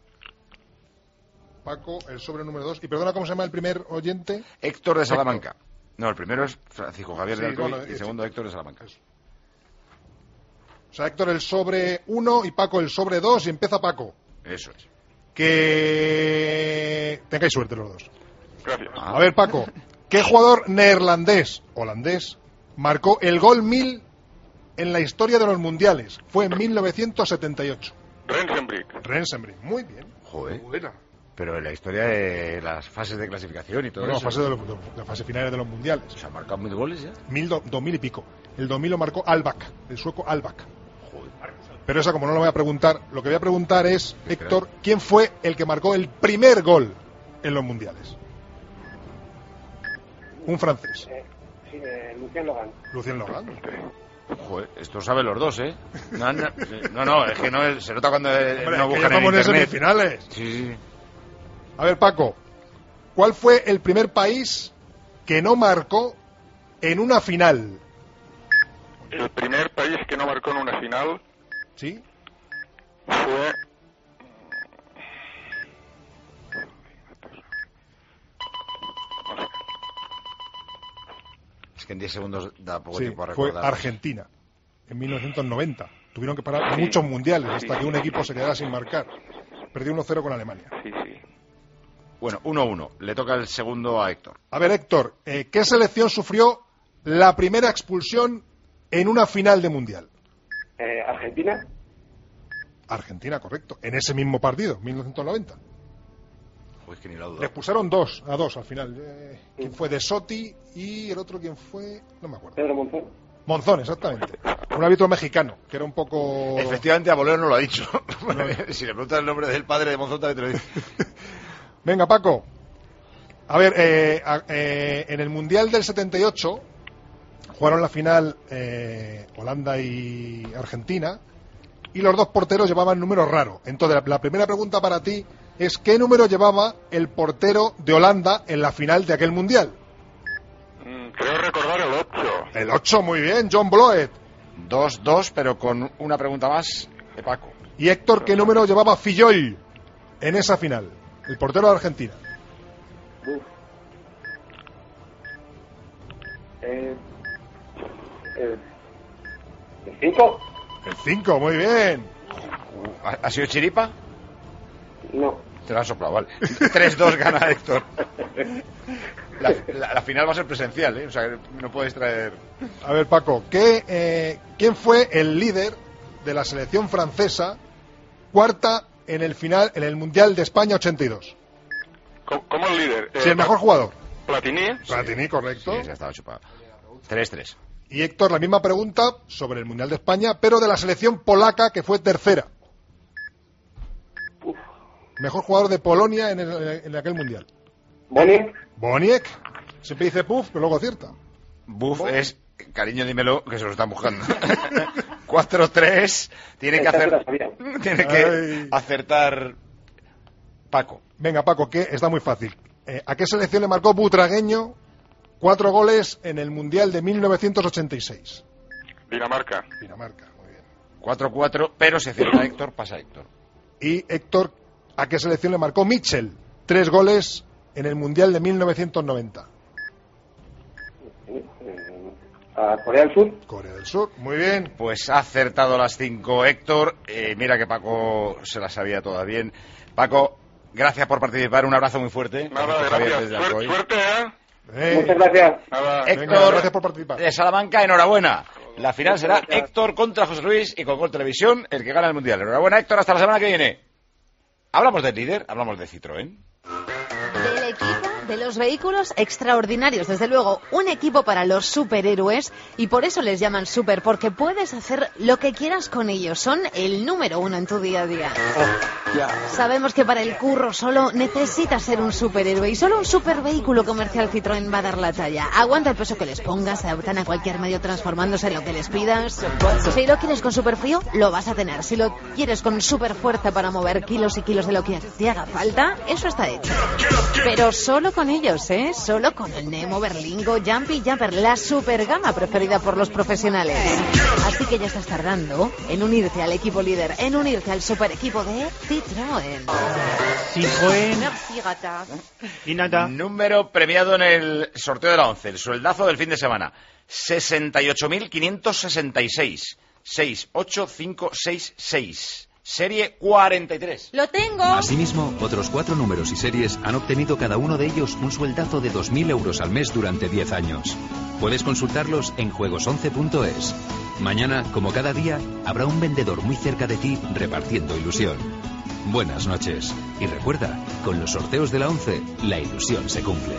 Paco, el sobre número dos. Y perdona, ¿cómo se llama el primer oyente? Héctor de Salamanca. No, el primero es Francisco Javier Sí, de Alcoy bueno, y el sí. segundo Héctor de Salamanca. O sea, Héctor el sobre uno y Paco el sobre dos y empieza Paco. Eso es. Que tengáis suerte los dos. Gracias. A ver, Paco, ¿qué jugador neerlandés, holandés, marcó el gol mil en la historia de los mundiales? Fue en mil novecientos setenta y ocho. Rensenbrink. Rensenbrink, muy bien. Joder. Buena. Pero en la historia de las fases de clasificación y todo No, eso. fase de los, de las fases finales de los mundiales. ¿Se han marcado mil goles ya? Mil, do, dos mil y pico. El dos mil lo marcó Albak, el sueco Albak. Pero esa, como no lo voy a preguntar, lo que voy a preguntar es, Héctor, ¿quién fue el que marcó el primer gol en los mundiales? Un francés. Eh, sí, eh, Lucien Logan. Lucien Logan. Joder, esto lo saben los dos, ¿eh? No, no, no, no, es que no, se nota cuando eh, Hombre, no es que buscan ya en estamos en internet. semifinales. Sí, sí. A ver, Paco, ¿cuál fue el primer país que no marcó en una final? El primer país que no marcó en una final ¿Sí? fue... Es que en diez segundos da poco Sí, tiempo a fue recordar. Argentina, en mil novecientos noventa. Tuvieron que parar muchos mundiales hasta que un equipo se quedara sin marcar. Perdió uno cero con Alemania. Bueno, uno uno. Le toca el segundo a Héctor. A ver, Héctor, eh, ¿qué selección sufrió la primera expulsión en una final de mundial? Eh, Argentina. Argentina, correcto. En ese mismo partido, mil novecientos noventa. Joder, es que ni lo dudo. Le expulsaron dos, a dos al final. Eh, ¿Quién fue? De Sotti y el otro, ¿quién fue? No me acuerdo. Pedro Monzón. Monzón, exactamente. Un árbitro mexicano, que era un poco... Efectivamente, a Bolero no lo ha dicho. Si le preguntas el nombre del padre de Monzón, también te lo dice. Venga, Paco. A ver, eh, a- eh, en el Mundial del setenta y ocho jugaron la final eh, Holanda y Argentina y los dos porteros llevaban números raros. Entonces, la, la primera pregunta para ti es ¿qué número llevaba el portero de Holanda en la final de aquel Mundial? Mm, creo recordar el ocho. El ocho, muy bien, John Bloet. dos dos, pero con una pregunta más de Paco. Y Héctor, ¿qué número llevaba Fillol en esa final? El portero de Argentina. Uf. Eh, eh, ¿El cinco? El cinco, muy bien. ¿Ha, ha sido chiripa? No. Te lo han soplado, vale. tres dos gana Héctor. La, la- la final va a ser presencial, ¿eh? O sea, que no puedes traer... A ver, Paco, ¿qué, eh, ¿quién fue el líder de la selección francesa cuarta en el final en el Mundial de España ochenta y dos? ¿Cómo, cómo el líder? Sí, el mejor jugador. Platini. Platini, correcto. Sí, se ha estado chupado. tres tres. Y Héctor, la misma pregunta sobre el Mundial de España, pero de la selección polaca, que fue tercera. Uf. Mejor jugador de Polonia en, el, en aquel Mundial. Boniek. Boniek. Siempre dice puff, pero luego acierta. Buff es, cariño, dímelo, que se lo están buscando. cuatro tres. Tiene que hacer, tiene que Ay. acertar Paco. Venga, Paco, que está muy fácil. Eh, ¿A qué selección le marcó Butragueño cuatro goles en el Mundial de mil novecientos ochenta y seis? Dinamarca. Dinamarca, muy bien. cuatro cuatro, pero se cierra Héctor, pasa Héctor. Y Héctor, ¿a qué selección le marcó Mitchell? Tres goles en el Mundial de mil novecientos noventa. A Corea del Sur. Corea del Sur, muy bien. Pues ha acertado las cinco Héctor. Eh, mira que Paco se las sabía todas bien. Paco, gracias por participar. Un abrazo muy fuerte. Nada, gracias. Suerte, suerte, ¿eh? Eh. Muchas gracias. Nada. Héctor, Venga, gracias por participar. de Salamanca, enhorabuena. La final será Héctor contra José Luis y con Gol Televisión, el que gana el Mundial. Enhorabuena, Héctor, hasta la semana que viene. Hablamos del líder, hablamos de Citroën. Del equipo, de los vehículos extraordinarios, desde luego, un equipo para los superhéroes, y por eso les llaman super, porque puedes hacer lo que quieras con ellos, son el número uno en tu día a día. Sabemos que para el curro solo necesitas ser un superhéroe, y solo un supervehículo comercial Citroën va a dar la talla. Aguanta el peso que les pongas, se adaptan a cualquier medio transformándose en lo que les pidas. Si lo quieres con super frío, lo vas a tener. Si lo quieres con super fuerza para mover kilos y kilos de lo que te haga falta, eso está hecho. Pero solo con ellos, ¿eh? Solo con el Nemo, Berlingo, Jumpy Jumper, la super gama preferida por los profesionales. Así que ya estás tardando en unirte al equipo líder, en unirte al super equipo de Citroën. Citroën. Merci, gata. Y nada. Número premiado en el sorteo de la once, el sueldazo del fin de semana. sesenta y ocho mil quinientos sesenta y seis. seis ocho cinco seis seis. Serie cuarenta y tres. ¡Lo tengo! Asimismo, otros cuatro números y series han obtenido cada uno de ellos un sueldazo de dos mil euros al mes durante diez años. Puedes consultarlos en juegos once punto es. Mañana, como cada día, habrá un vendedor muy cerca de ti repartiendo ilusión. Buenas noches. Y recuerda, con los sorteos de la once, la ilusión se cumple.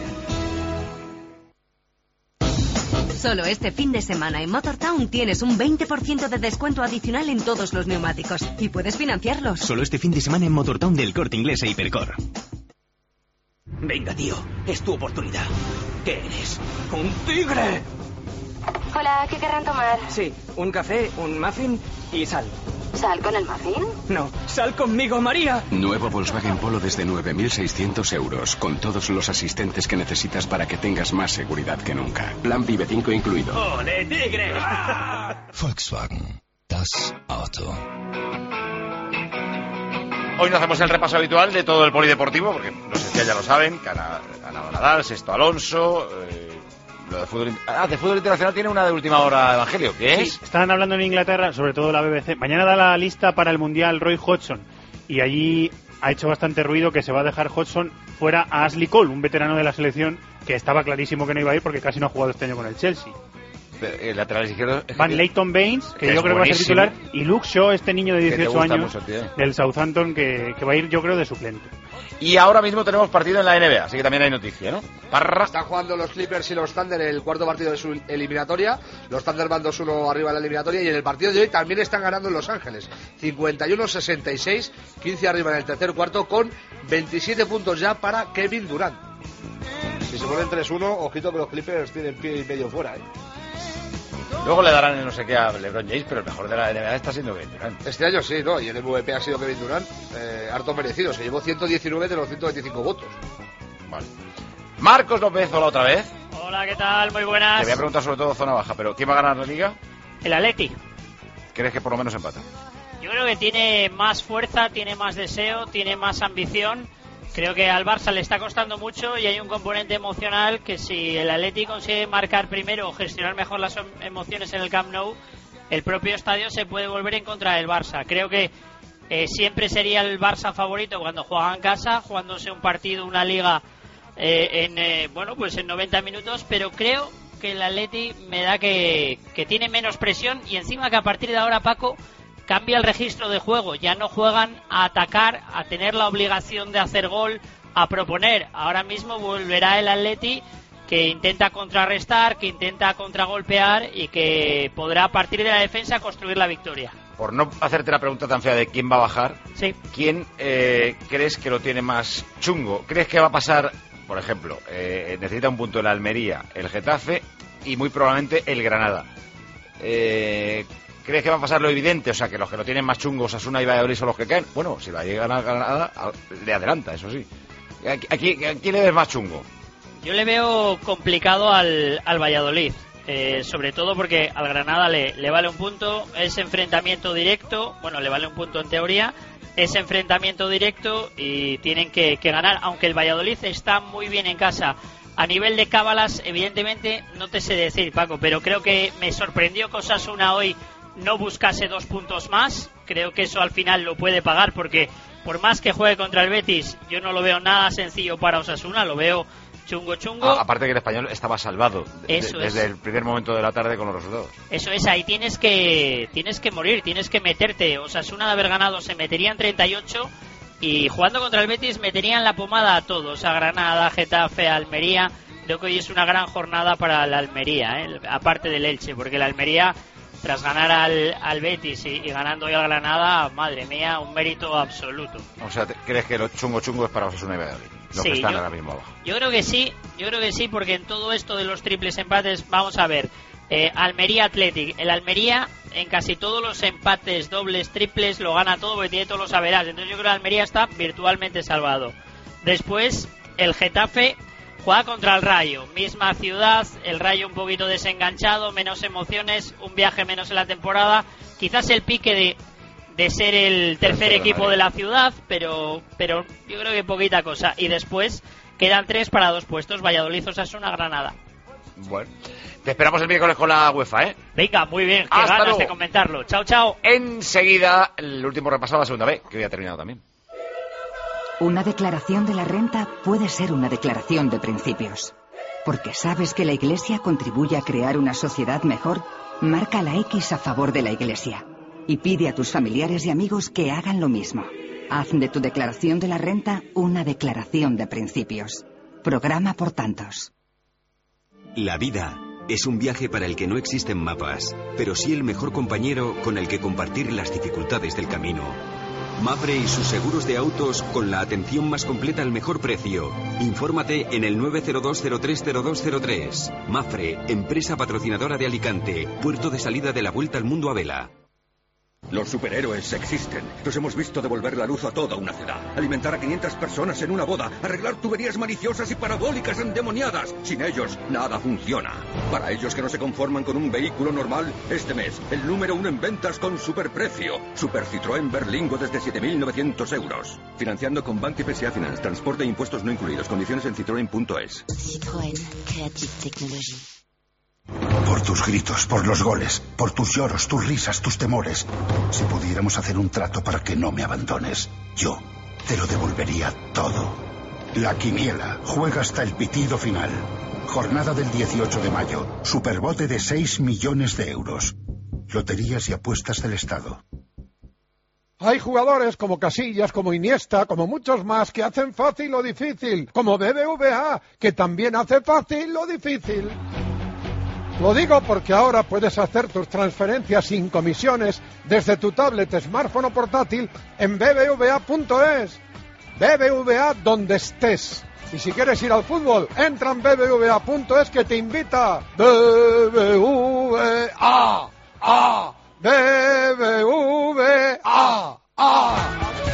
Solo este fin de semana en Motortown tienes un veinte por ciento de descuento adicional en todos los neumáticos y puedes financiarlos. Solo este fin de semana en Motortown del Corte Inglés e Hipercor. Venga, tío, es tu oportunidad. ¿Qué eres? ¡Un tigre! Hola, ¿qué querrán tomar? Sí, un café, un muffin y sal. ¿Sal con el muffin? No, sal conmigo, María. Nuevo Volkswagen Polo desde nueve mil seiscientos euros, con todos los asistentes que necesitas para que tengas más seguridad que nunca. Plan Vive cinco incluido. ¡Ole, tigre! Volkswagen, das Auto. Hoy no hacemos el repaso habitual de todo el polideportivo, porque no sé si ya lo saben, que ha ganado Nadal, Sexto Alonso... Eh... Lo de fútbol, ah, de fútbol internacional tiene una de última hora, Evangelio, ¿qué es? Sí, están hablando en Inglaterra, sobre todo la B B C. Mañana da la lista para el Mundial Roy Hodgson, y allí ha hecho bastante ruido que se va a dejar Hodgson fuera a Ashley Cole, un veterano de la selección que estaba clarísimo que no iba a ir porque casi no ha jugado este año con el Chelsea. El lateral izquierdo... Van Leighton Baines, que, que yo creo que va a ser titular, y Luke Shaw, este niño de dieciocho años mucho, del Southampton, que, que va a ir yo creo de suplente. Y ahora mismo tenemos partido en la N B A, así que también hay noticia, ¿no? Parra. Están jugando los Clippers y los Thunder el cuarto partido de su eliminatoria. Los Thunder van dos uno arriba en la eliminatoria, y en el partido de hoy también están ganando en Los Ángeles. cincuenta y uno sesenta y seis, quince arriba en el tercer cuarto, con veintisiete puntos ya para Kevin Durant. Si se ponen tres uno, ojito que los Clippers tienen pie y medio fuera, ¿eh? Luego le darán el no sé qué a LeBron James, pero el mejor de la N B A está siendo Kevin Durant. Este año sí, ¿no? Y el M V P ha sido Kevin Durant, eh, harto merecido. Se llevó ciento diecinueve de los ciento veinticinco votos. Vale. Marcos López, hola otra vez. Hola, ¿qué tal? Muy buenas. Te voy a preguntar sobre todo zona baja, pero ¿quién va a ganar la liga? El Atleti. ¿Crees que por lo menos empata? Yo creo que tiene más fuerza, tiene más deseo, tiene más ambición. Creo que al Barça le está costando mucho y hay un componente emocional que si el Atleti consigue marcar primero o gestionar mejor las emociones en el Camp Nou, el propio estadio se puede volver en contra del Barça. Creo que eh, siempre sería el Barça favorito cuando juega en casa, jugándose un partido, una liga eh, en eh, bueno pues en noventa minutos, pero creo que el Atleti me da que, que tiene menos presión y encima que a partir de ahora, Paco, cambia el registro de juego, ya no juegan a atacar, a tener la obligación de hacer gol, a proponer. Ahora mismo volverá el Atleti, que intenta contrarrestar, que intenta contragolpear y que podrá a partir de la defensa construir la victoria. Por no hacerte la pregunta tan fea de quién va a bajar, sí. ¿quién eh, crees que lo tiene más chungo? ¿Crees que va a pasar, por ejemplo, eh, necesita un punto el Almería, el Getafe y muy probablemente el Granada? Eh, ¿Crees que va a pasar lo evidente? O sea, que los que lo tienen más chungos, Osasuna y Valladolid, son los que caen. Bueno, si va a llegar a Granada, le adelanta, eso sí. ¿A, a, quién, ¿A quién le ves más chungo? Yo le veo complicado al, al Valladolid, eh, sobre todo porque al Granada le, le vale un punto, es enfrentamiento directo, bueno, le vale un punto en teoría, es enfrentamiento directo y tienen que, que ganar, aunque el Valladolid está muy bien en casa. A nivel de cábalas, evidentemente, no te sé decir, Paco, pero creo que me sorprendió que Osasuna hoy no buscase dos puntos más. Creo que eso al final lo puede pagar, porque por más que juegue contra el Betis, yo no lo veo nada sencillo para Osasuna, lo veo chungo chungo. Ah, aparte que el Español estaba salvado de, Eso de, desde es. el primer momento de la tarde con los resultados. Eso es, ahí tienes que tienes que morir, tienes que meterte. Osasuna de haber ganado se metería en treinta y ocho y jugando contra el Betis meterían la pomada a todos, a Granada, Getafe, Almería. Creo que hoy es una gran jornada para la Almería, ¿eh? Aparte del Elche, porque la Almería, tras ganar al, al Betis y, y ganando hoy al Granada, madre mía, un mérito absoluto. O sea, ¿crees que lo chungo chungo es para Osasuna y Valladolid? Los Sí, que están yo, ahora mismo abajo. Yo creo que sí, yo creo que sí, porque en todo esto de los triples empates, vamos a ver, eh, Almería Athletic, el Almería en casi todos los empates, dobles, triples, lo gana todo porque tiene todos los averages, entonces yo creo que Almería está virtualmente salvado. Después, el Getafe juega contra el Rayo, misma ciudad, el Rayo un poquito desenganchado, menos emociones, un viaje menos en la temporada, quizás el pique de, de ser el tercer Tercero, equipo madre. de la ciudad, pero pero yo creo que poquita cosa. Y después quedan tres para dos puestos, Valladolid, Osasuna, Granada. Bueno, te esperamos el miércoles con la UEFA, ¿eh? Venga, muy bien, qué Hasta ganas luego. de comentarlo. Chao, chao. Enseguida, el último repaso a la segunda B, que hoy ha terminado también. Una declaración de la renta puede ser una declaración de principios. Porque sabes que la Iglesia contribuye a crear una sociedad mejor, marca la X a favor de la Iglesia. Y pide a tus familiares y amigos que hagan lo mismo. Haz de tu declaración de la renta una declaración de principios. Programa por tantos. La vida es un viaje para el que no existen mapas, pero sí el mejor compañero con el que compartir las dificultades del camino. Mafre y sus seguros de autos con la atención más completa al mejor precio. Infórmate en el nueve cero dos cero tres cero dos cero tres. Mafre, empresa patrocinadora de Alicante, puerto de salida de la Vuelta al Mundo a vela. Los superhéroes existen. Los hemos visto devolver la luz a toda una ciudad, alimentar a quinientas personas en una boda, arreglar tuberías maliciosas y parabólicas endemoniadas. Sin ellos, nada funciona. Para ellos que no se conforman con un vehículo normal, este mes, el número uno en ventas con superprecio. Super Citroën Berlingo desde siete mil novecientos euros. Financiando con Bank P S A Finance. Transporte e impuestos no incluidos. Condiciones en citroen punto es. Citroën Creative Technology. Por tus gritos, por los goles, por tus lloros, tus risas, tus temores. Si pudiéramos hacer un trato para que no me abandones, yo te lo devolvería todo. La Quiniela juega hasta el pitido final. Jornada del dieciocho de mayo. Superbote de seis millones de euros. Loterías y apuestas del Estado. Hay jugadores como Casillas, como Iniesta, como muchos más que hacen fácil lo difícil, como B B V A, que también hace fácil lo difícil. Lo digo porque ahora puedes hacer tus transferencias sin comisiones desde tu tablet, smartphone o portátil en b b v a punto es. B B V A donde estés. Y si quieres ir al fútbol, entra en b b v a punto es que te invita. B B V A. A. B B V A. A.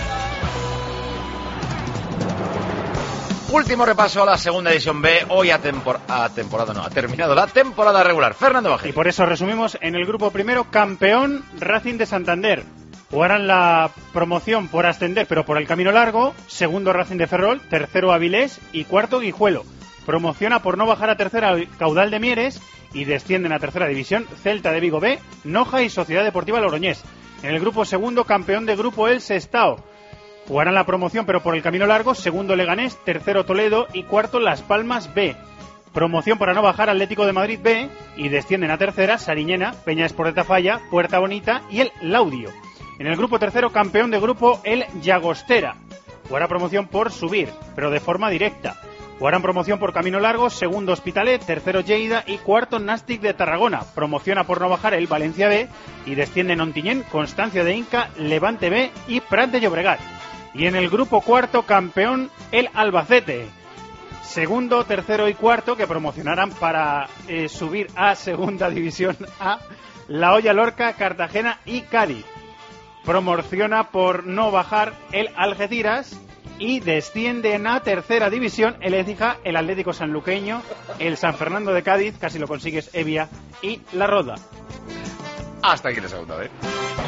Último repaso a la segunda edición B, hoy a, tempor a temporada no, ha terminado la temporada regular. Fernando Bajel. Y por eso resumimos en el grupo primero, campeón Racing de Santander. Jugarán la promoción por ascender, pero por el camino largo. Segundo Racing de Ferrol, tercero Avilés y cuarto Guijuelo. Promociona por no bajar a tercera Caudal de Mieres y descienden a tercera división Celta de Vigo B, Noja y Sociedad Deportiva Logroñés. En el grupo segundo, campeón de grupo el Sestao. Jugarán la promoción pero por el camino largo, segundo Leganés, tercero Toledo y cuarto Las Palmas B. Promoción para no bajar Atlético de Madrid B y descienden a tercera Sariñena, Peña Sport de Tafalla, Puerta Bonita y el Laudio. En el grupo tercero, campeón de grupo el Llagostera. Jugará promoción por subir, pero de forma directa. Jugarán promoción por Camino Largo, segundo Hospitalet, tercero Lleida y cuarto Nàstic de Tarragona. Promociona por no bajar el Valencia B y descienden Ontinyent, Constancia de Inca, Levante B y Prat de Llobregat. Y en el grupo cuarto, campeón el Albacete. Segundo, tercero y cuarto, que promocionarán para eh, subir a Segunda División A, La Hoya Lorca, Cartagena y Cádiz. Promociona por no bajar el Algeciras y descienden a Tercera División el Écija, el Atlético Sanluqueño, el San Fernando de Cádiz, casi lo consigues, Evia y La Roda. Hasta aquí la segunda vez.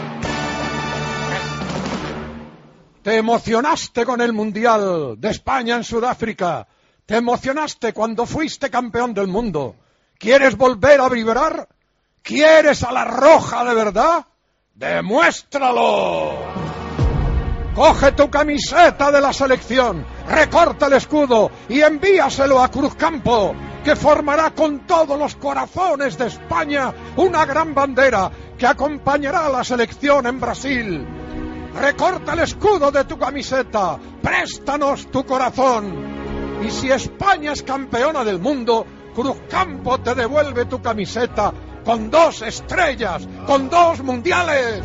Te emocionaste con el Mundial de España en Sudáfrica. Te emocionaste cuando fuiste campeón del mundo. ¿Quieres volver a vibrar? ¿Quieres a la roja de verdad? ¡Demuéstralo! Coge tu camiseta de la selección, recorta el escudo y envíaselo a Cruzcampo, que formará con todos los corazones de España una gran bandera que acompañará a la selección en Brasil. Recorta el escudo de tu camiseta, préstanos tu corazón. Y si España es campeona del mundo, Cruzcampo te devuelve tu camiseta con dos estrellas, con dos mundiales.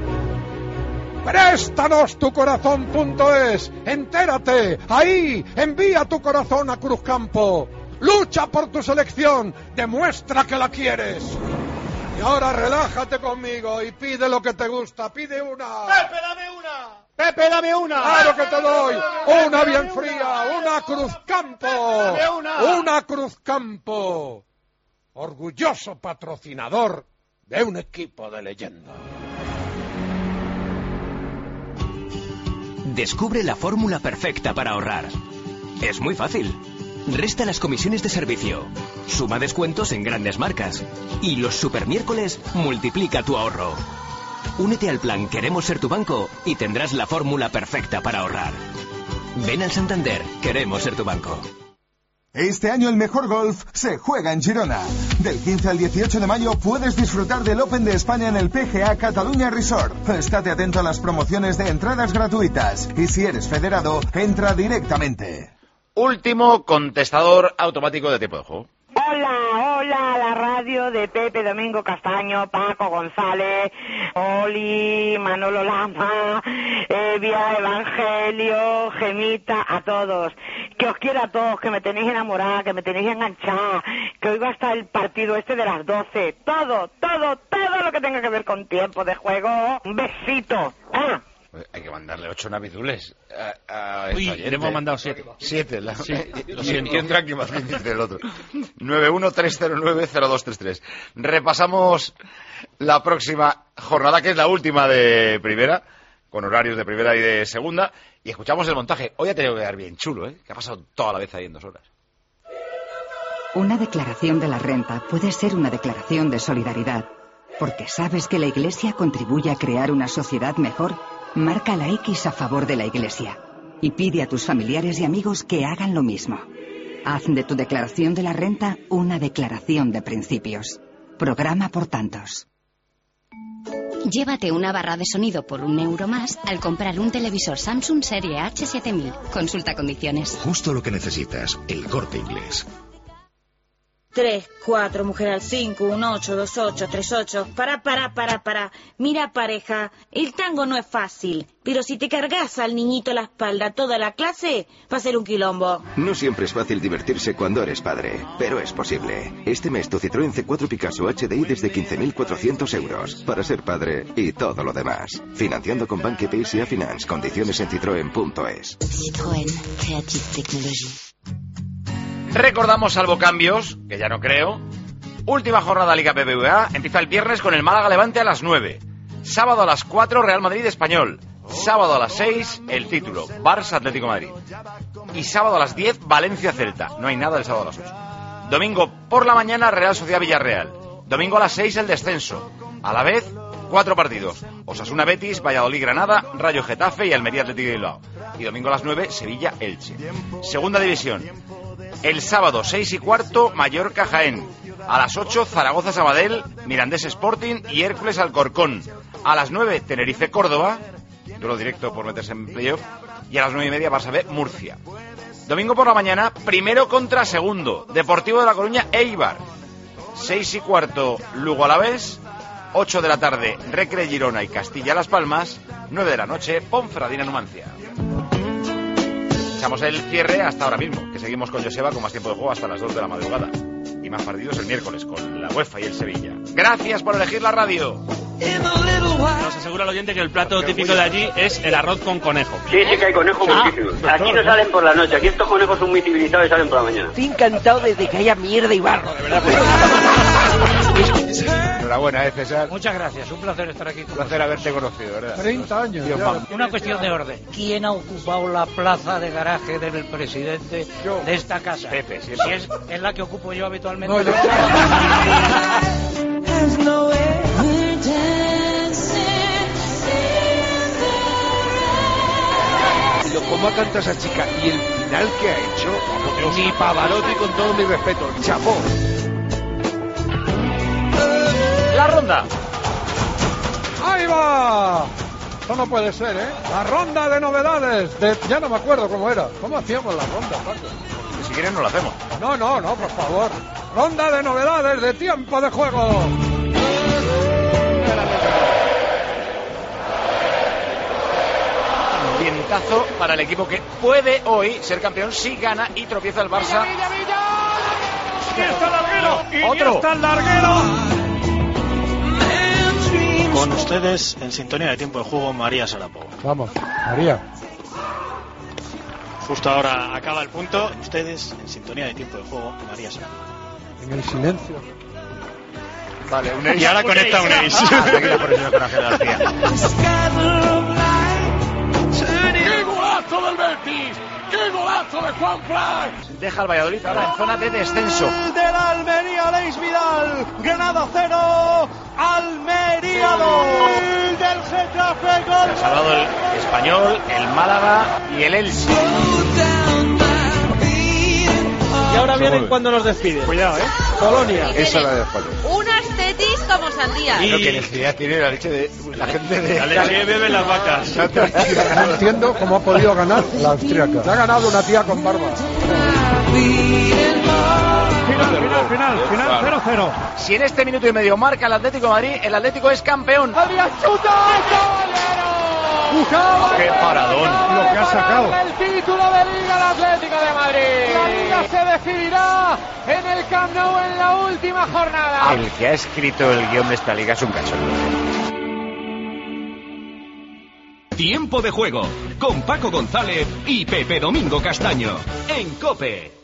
Préstanos tu corazón.es, entérate, ahí, envía tu corazón a Cruzcampo. Lucha por tu selección, demuestra que la quieres. Y ahora relájate conmigo y pide lo que te gusta, pide una. ¡Pepe, dame una! ¡Pepe, dame una! ¡Claro que te doy! Una bien fría, una Cruzcampo. Una. Una Cruzcampo. Orgulloso patrocinador de un equipo de leyenda. Descubre la fórmula perfecta para ahorrar. Es muy fácil. Resta las comisiones de servicio, suma descuentos en grandes marcas y los supermiércoles multiplica tu ahorro. Únete al plan Queremos Ser Tu Banco y tendrás la fórmula perfecta para ahorrar. Ven al Santander, Queremos Ser Tu Banco. Este año el mejor golf se juega en Girona. Del quince al dieciocho de mayo puedes disfrutar del Open de España en el P G A Catalunya Resort. Estate atento a las promociones de entradas gratuitas. Y si eres federado, entra directamente. Último contestador automático de tiempo de juego. Hola, hola, la radio de Pepe Domingo Castaño, Paco González, Oli, Manolo Lama, Evia, Evangelio, Gemita, a todos. Que os quiero a todos, que me tenéis enamorada, que me tenéis enganchada, que hoy va a estar el partido este de las doce. Todo, todo, todo lo que tenga que ver con tiempo de juego. Un besito. Ah. Hay que mandarle ocho navidules a, a Uy, le hemos mandado siete. Siete, la... sí, lo y siento. entra que más dice el otro. nueve uno tres cero nueve cero dos tres tres. Repasamos la próxima jornada, que es la última de primera, con horarios de primera y de segunda, y escuchamos el montaje. Hoy ha tenido que quedar bien chulo, ¿eh? Que ha pasado toda la vez ahí en dos horas. Una declaración de la renta puede ser una declaración de solidaridad, porque sabes que la Iglesia contribuye a crear una sociedad mejor. Marca la X a favor de la Iglesia y pide a tus familiares y amigos que hagan lo mismo. Haz de tu declaración de la renta una declaración de principios. Programa por tantos. Llévate una barra de sonido por un euro más al comprar un televisor Samsung Serie H siete mil. Consulta condiciones. Justo lo que necesitas, El Corte Inglés. tres, cuatro, mujer al cinco, uno, ocho, dos, ocho, tres, ocho. Para, para, para, para. Mira, pareja, el tango no es fácil, pero si te cargas al niñito a la espalda toda la clase, va a ser un quilombo. No siempre es fácil divertirse cuando eres padre, pero es posible. Este mes tu Citroën C cuatro Picasso H D I desde quince mil cuatrocientos euros. Para ser padre y todo lo demás. Financiando con Banque P S A Finance. Condiciones en citroen punto es. Citroën, Creative Technology. Recordamos, salvo cambios, que ya no creo, última jornada Liga B B V A, empieza el viernes con el Málaga Levante a las nueve. Sábado a las cuatro, Real Madrid Español. Sábado a las seis, el título, Barça Atlético Madrid. Y sábado a las diez, Valencia Celta. No hay nada el sábado a las ocho. Domingo por la mañana, Real Sociedad Villarreal. Domingo a las seis, el descenso. A la vez, cuatro partidos. Osasuna Betis, Valladolid Granada, Rayo Getafe y Almería Atlético de Bilbao. Y domingo a las nueve, Sevilla Elche. Segunda división. El sábado, seis y cuarto, Mallorca Jaén. A las ocho, Zaragoza Sabadell, Mirandés Sporting y Hércules Alcorcón. A las nueve, Tenerife Córdoba, duelo directo por meterse en playoff. Y a las nueve y media, Barça B Murcia. Domingo por la mañana, primero contra segundo. Deportivo de La Coruña, Eibar. Seis y cuarto, Lugo Alavés. Ocho de la tarde, Recre Girona y Castilla Las Palmas. Nueve de la noche, Ponferradina Numancia. Echamos el cierre hasta ahora mismo, que seguimos con Joseba con más tiempo de juego hasta las dos de la madrugada. Y más partidos el miércoles con la UEFA y el Sevilla. Gracias por elegir la radio. Nos asegura el oyente que el plato típico de allí es el arroz con conejo. Sí, sí que hay conejos Ah, muchísimos. Aquí no salen por la noche, aquí estos conejos son muy civilizados y salen por la mañana. Estoy encantado desde que haya mierda y barro, de verdad. Enhorabuena, eh, César. Muchas gracias, un placer estar aquí. Un placer haberte conocido, ¿verdad? treinta años. Dios, ya. vamos. Una cuestión de orden. ¿Quién ha ocupado la plaza de garaje del presidente de esta casa? Pepe, siempre. Si es, es la que ocupo yo habitualmente. No, yo- Lo cómo ha cantado esa chica y el final que ha hecho, ni Pavarotti, con todo mi respeto, chapó. La ronda. ¡Ahí va! Esto no puede ser, ¿eh? La ronda de novedades. De... Ya no me acuerdo cómo era. ¿Cómo hacíamos la ronda, Paco? Si quieres no lo hacemos. No, no, no, por favor. Ronda de novedades de tiempo de juego. Vientazo para el equipo que puede hoy ser campeón si gana y tropieza el Barça. ¡Iniesta el larguero! Otro. ¡Iniesta el larguero! Con ustedes, en sintonía de tiempo de juego, María Sarapova. Vamos, María. Justo ahora acaba el punto. Ustedes, en sintonía de tiempo de juego, María Sarapova. En el silencio. Vale, un Y ahora conecta un ace. Seguida por el señor Ángel García. ¡Qué golazo del Betis! ¡Qué golazo de Juan Fran! Deja al Valladolid ahora en zona de descenso. De la Almería, Leis Vidal. Granada cero. Almería dos. Del Getafe Se ha salvado el Español, el Málaga y el Elche. Y ahora vienen cuando nos despiden. Cuidado, ¿eh? Polonia. Esa es la de España. Unas tetis como sandía. Pero qué necesidad tiene la leche de la gente de... La leche beben las vacas. No entiendo cómo ha podido ganar la austríaca. Le ha ganado una tía con barba. Final, final, final. Final cero cero. Si en este minuto y medio marca el Atlético de Madrid, el Atlético es campeón. ¡Adrián chuta! ¡Qué paradón! Lo que ha sacado. El título de Liga del Atlético de Madrid. La Liga se decidirá en el Camp Nou en la última jornada. El que ha escrito el guión de esta liga es un cachondo. Tiempo de juego con Paco González y Pepe Domingo Castaño en COPE.